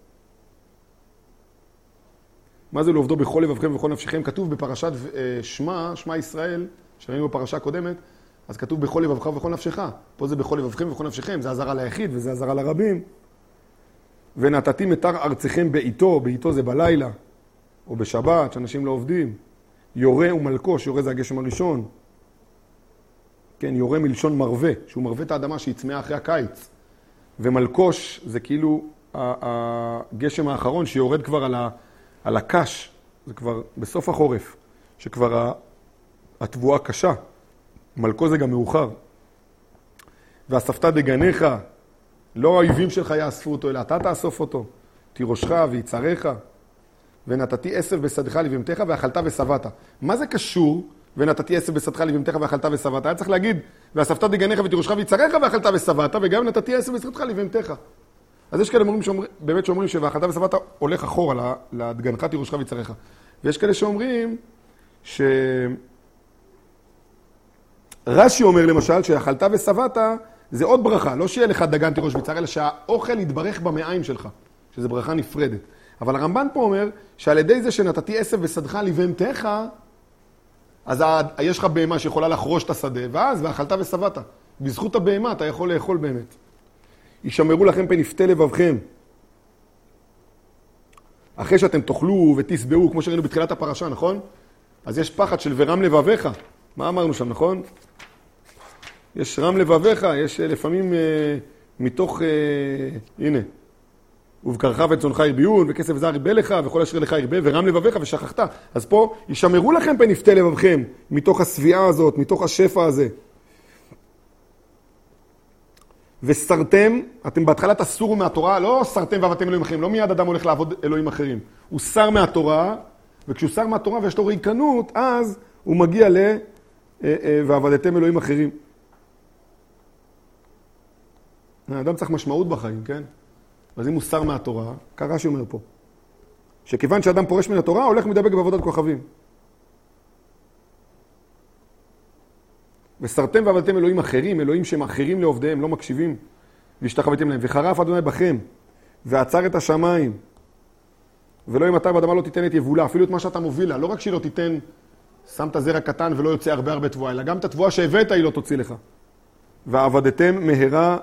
מה זה לעובדו בכל לבבכם ובכל נפשכם? כתוב בפרשת שמע, שמע ישראל, שראינו בפרשה הקודמת, אז כתוב בכל לבבך ובכל נפשך. פה זה בכל לבבכם ובכל נפשכם, זה עזרה ליחיד וזה עזרה לרבים. ונתתים את ארצכם בעיתו, בעיתו זה בלילה, או בשבת, שאנשים לא עובדים. יורה ומלקוש, יורה זה הגשם הראשון. כן, יורה מלשון מרווה, שהוא מרווה את האדמה שיצמאה אחרי הקיץ. ומלקוש זה כאילו הגשם האחרון שיורד כבר על, ה, על הקש, זה כבר בסוף החורף, שכבר התבואה קשה. מלקוש זה גם מאוחר. ואספת דגניך, לא האויבים שלך יאספו אותו, אלא אתה תאסוף אותו. תירושך ויצריך. ונתתי עשב בשדך לבהמתך ואכלת ושבעת. מה זה קשור? ונתתי עשב בשדך לבהמתך ואכלת ושבעת. היה צריך להגיד, ואספת דגניך ותירושך ויצריך ואכלת ושבעת, וגם נתתי עשב בשדך לבהמתך. אז יש כאלה אומרים שאומרים, באמת שאומרים שאכלת ושבעת הולך אחורה לדגנך, תירושך ויצריך. ויש כאלה שאומרים ש... רש"י אומר למשל שאכלת ושבעת זה עוד ברכה, לא שיהיה לך דגן תירוש ויצר, אלא שהאוכל יתברך במעיים שלך, שזה ברכה נפרדת. אבל הרמב"ן פה אומר שעל ידי זה שנתתי עשב בשדך לבהמתך, אז יש לך בהמה שיכולה לחרוש את השדה, ואז ואכלת ושבעת. בזכות הבהמה אתה יכול לאכול באמת. ישמרו לכם פן יפתה לבבכם. אחרי שאתם תאכלו ותסבעו, כמו שראינו בתחילת הפרשה, נכון? אז יש פחד של ורם לבביך. מה אמרנו שם, נכון? יש רם לבביך, יש לפעמים אה, מתוך, אה, הנה, ובקרך וצונך ירביון, וכסף זר ירבה לך, וכל אשר לך ירבה, ורם לבביך ושכחת. אז פה, ישמרו לכם פן יפתה לבבכם, מתוך הסביעה הזאת, מתוך השפע הזה. וסרתם, אתם בהתחלה תסורו מהתורה, לא סרתם ועבדתם אלוהים אחרים, לא מיד אדם הולך לעבוד אלוהים אחרים. הוא שר מהתורה, וכשהוא שר מהתורה ויש לו ריקנות, אז הוא מגיע ל... ועבדתם אלוהים אחרים. האדם צריך משמעות בחיים, כן? אז אם הוא שר מהתורה, קרה שאומר פה, שכיוון שאדם פורש מן התורה, הולך מדבק בעבודת כוכבים. וסרתם ועבדתם אלוהים אחרים, אלוהים שהם אחרים לעובדיהם, לא מקשיבים והשתחוויתם להם. וחרף אדוני בכם, ועצר את השמיים, ולא ימטר באדמה לא תיתן את יבולה, אפילו את מה שאתה מוביל לה. לא רק שהיא לא תיתן, שמת זרע קטן ולא יוצא הרבה הרבה תבואה, אלא גם את התבואה שהבאת היא לא תוציא לך. ועבדתם מהרה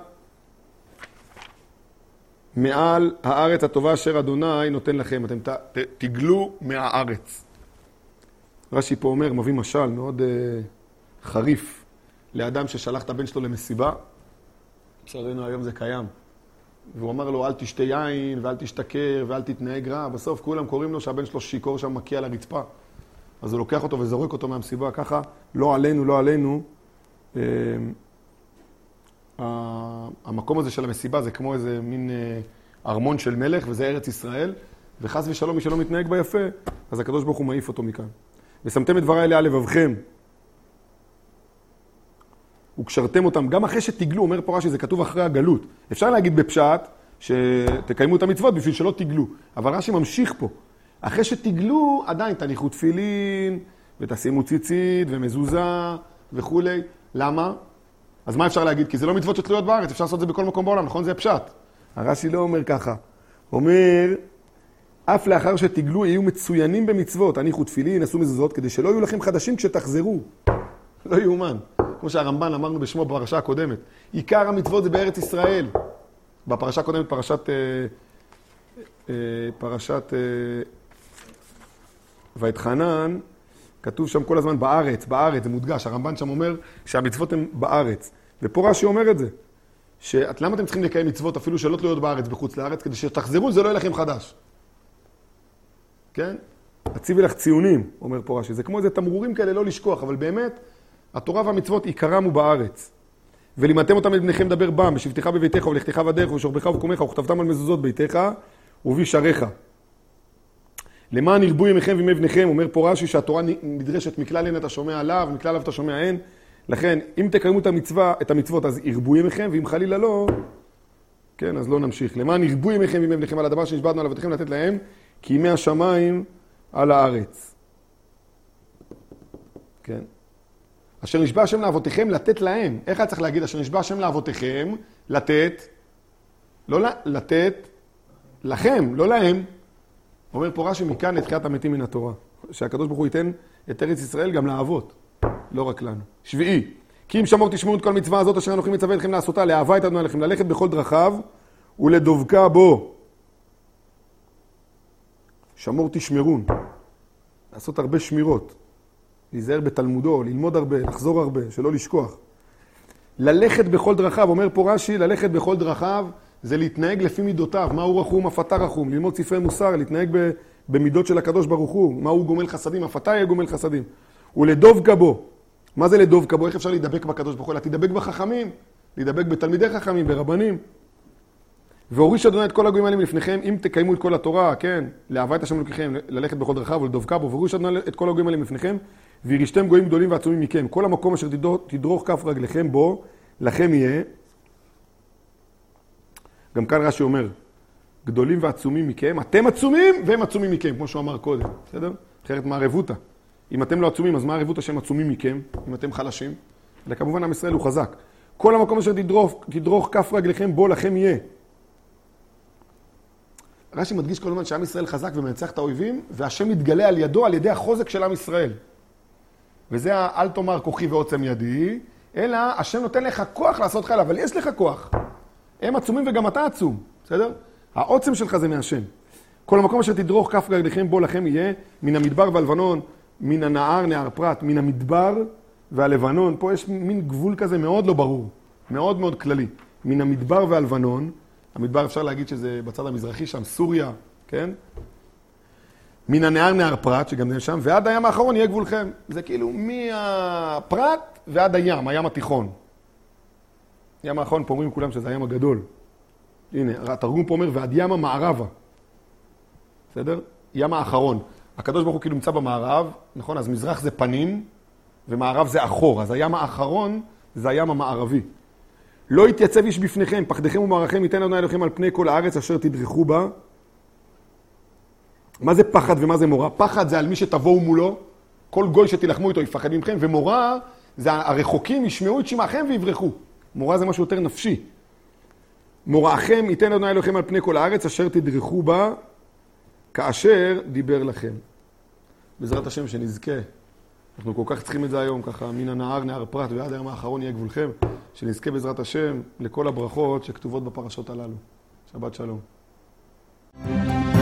מעל הארץ הטובה אשר אדוני נותן לכם. אתם ת, ת, תגלו מהארץ. רש"י פה אומר, מביא משל מאוד uh, חריף לאדם ששלח את הבן שלו למסיבה. בסדנו היום זה קיים. והוא אמר לו, אל תשתה יין ואל תשתכר ואל תתנהג רע. בסוף כולם קוראים לו שהבן שלו שיקור שם מקיע לרצפה. אז הוא לוקח אותו וזורק אותו מהמסיבה. ככה, לא עלינו, לא עלינו. Uh, המקום הזה של המסיבה זה כמו איזה מין ארמון של מלך, וזה ארץ ישראל, וחס ושלום מי שלא מתנהג ביפה, אז הקדוש ברוך הוא מעיף אותו מכאן. ושמתם את דבריי אליה לבבכם, וקשרתם אותם, גם אחרי שתגלו, אומר פה רש"י, זה כתוב אחרי הגלות. אפשר להגיד בפשט, שתקיימו את המצוות בשביל שלא תגלו, אבל רש"י ממשיך פה. אחרי שתגלו, עדיין תניחו תפילין, ותשימו ציצית, ומזוזה, וכו'. למה? אז מה אפשר להגיד? כי זה לא מצוות שתלויות בארץ, אפשר לעשות את זה בכל מקום בעולם, נכון? זה פשט. הרש"י לא אומר ככה. אומר, אף לאחר שתגלו יהיו מצוינים במצוות, הניחו תפילין, עשו מזוזות, כדי שלא יהיו לכם חדשים כשתחזרו. לא יאומן. כמו שהרמב"ן אמרנו בשמו בפרשה הקודמת. עיקר המצוות זה בארץ ישראל. בפרשה הקודמת, פרשת... אה, אה, פרשת... אה, ואתחנן, כתוב שם כל הזמן בארץ, בארץ, זה מודגש. הרמב"ן שם אומר שהמצוות הן בארץ. ופה רש"י אומר את זה. שאת, למה אתם צריכים לקיים מצוות אפילו שלא תלויות בארץ, בחוץ לארץ, כדי שתחזרו, זה לא יהיה לכם חדש. כן? הציבי לך ציונים, אומר פה רש"י. זה כמו איזה תמרורים כאלה לא לשכוח, אבל באמת, התורה והמצוות עיקרם הוא בארץ. ולימדתם אותם לבניכם דבר בם, בשבתך בביתך ולכתך בדרך ובשוכבך ובקומך, וכתבתם על מזוזות ביתך ובישריך. למען ירבו ימיכם וימי בניכם, אומר פה רש"י שהתורה נדרשת מכלל אין אתה שומע עליו, מכלל עליו אתה שומע אין. לכן, אם תקיימו את המצווה, את המצוות, אז ירבו ימיכם, ואם חלילה לא, כן, אז לא נמשיך. למען ירבו ימיכם וימי בניכם על הדבר שנשבענו עליו ותכם לתת להם, כי ימי השמיים על הארץ. כן. אשר נשבע השם לאבותיכם לתת להם. איך היה צריך להגיד? אשר נשבע השם לאבותיכם לתת, לא לתת לכם, לא להם. אומר פה רש"י מכאן לתחיית המתים מן התורה. שהקדוש ברוך הוא ייתן את ארץ ישראל גם לאבות, לא רק לנו. שביעי, כי אם שמור תשמעו את כל מצווה הזאת אשר אנוכי מצווה אתכם לעשותה, לאהבה את אדוני עליכם, ללכת בכל דרכיו ולדבקה בו. שמור תשמרון, לעשות הרבה שמירות, להיזהר בתלמודו, ללמוד הרבה, לחזור הרבה, שלא לשכוח. ללכת בכל דרכיו, אומר פה רש"י, ללכת בכל דרכיו, זה להתנהג לפי מידותיו, מה הוא רחום, אף אתה רחום, ללמוד ספרי מוסר, להתנהג במידות של הקדוש ברוך הוא, מה הוא גומל חסדים, אף אתה יהיה גומל חסדים. ולדבקה בו. מה זה לדבקה בו? איך אפשר להידבק בקדוש ברוך הוא? אלא תדבק בחכמים, להידבק בתלמידי חכמים, ברבנים. והוריש אדוני את כל הגויים האלה לפניכם, אם תקיימו את כל התורה, כן, לאהבה את השם אלוקיכם, ללכת בכל דרכיו ולדבקה בו, והוריש אדוני את כל הגויים האלה לפניכם, וירישתם גויים גדולים ועצומים מכם. כל המקום אשר תדרוך כף רגליכם בו, לכם יהיה. גם כאן רש"י אומר, גדולים ועצומים מכם, אתם עצומים והם עצומים מכם, כמו שהוא אמר קודם, בסדר? אחרת מה הרבותא? אם אתם לא עצומים, אז מה הרבותא שהם עצומים מכם, אם אתם חלשים? אלא כמובן עם ישראל הוא חזק. כל המקום אשר תדרוך, תדרוך כף רגליכם בו, לכם יהיה. רש"י מדגיש כל הזמן שעם ישראל חזק ומנצח את האויבים, והשם מתגלה על ידו, על ידי החוזק של עם ישראל. וזה אל תאמר כוחי ועוצם ידי, אלא השם נותן לך כוח לעשות חייל, אבל יש לך כוח. הם עצומים וגם אתה עצום, בסדר? העוצם שלך זה מהשם. כל המקום אשר תדרוך כף רגליכם בו לכם יהיה, מן המדבר והלבנון, מן הנהר, נהר פרת, מן המדבר והלבנון. פה יש מין גבול כזה מאוד לא ברור, מאוד מאוד כללי. מן המדבר והלבנון, המדבר אפשר להגיד שזה בצד המזרחי שם, סוריה, כן? מן הנהר, נהר פרת, שגם זה שם, ועד הים האחרון יהיה גבולכם. זה כאילו מהפרת ועד הים, הים התיכון. ים האחרון פה אומרים כולם שזה הים הגדול. הנה, התרגום פה אומר, ועד ים המערבה. בסדר? ים האחרון. הקדוש ברוך הוא כאילו נמצא במערב, נכון? אז מזרח זה פנים, ומערב זה אחור. אז הים האחרון זה הים המערבי. לא יתייצב איש בפניכם, פחדכם ומערכם ייתן אדוני אלוהיכם על פני כל הארץ אשר תדרכו בה. מה זה פחד ומה זה מורא? פחד זה על מי שתבואו מולו, כל גוי שתלחמו איתו יפחד ממכם, ומורא זה הרחוקים ישמעו את שמעכם ויברחו. מורא זה משהו יותר נפשי. מוראכם ייתן אדוני אלוהיכם על פני כל הארץ, אשר תדרכו בה, כאשר דיבר לכם. בעזרת השם שנזכה. אנחנו כל כך צריכים את זה היום, ככה מן הנהר, נהר פרת, ועד היום האחרון יהיה גבולכם, שנזכה בעזרת השם לכל הברכות שכתובות בפרשות הללו. שבת שלום.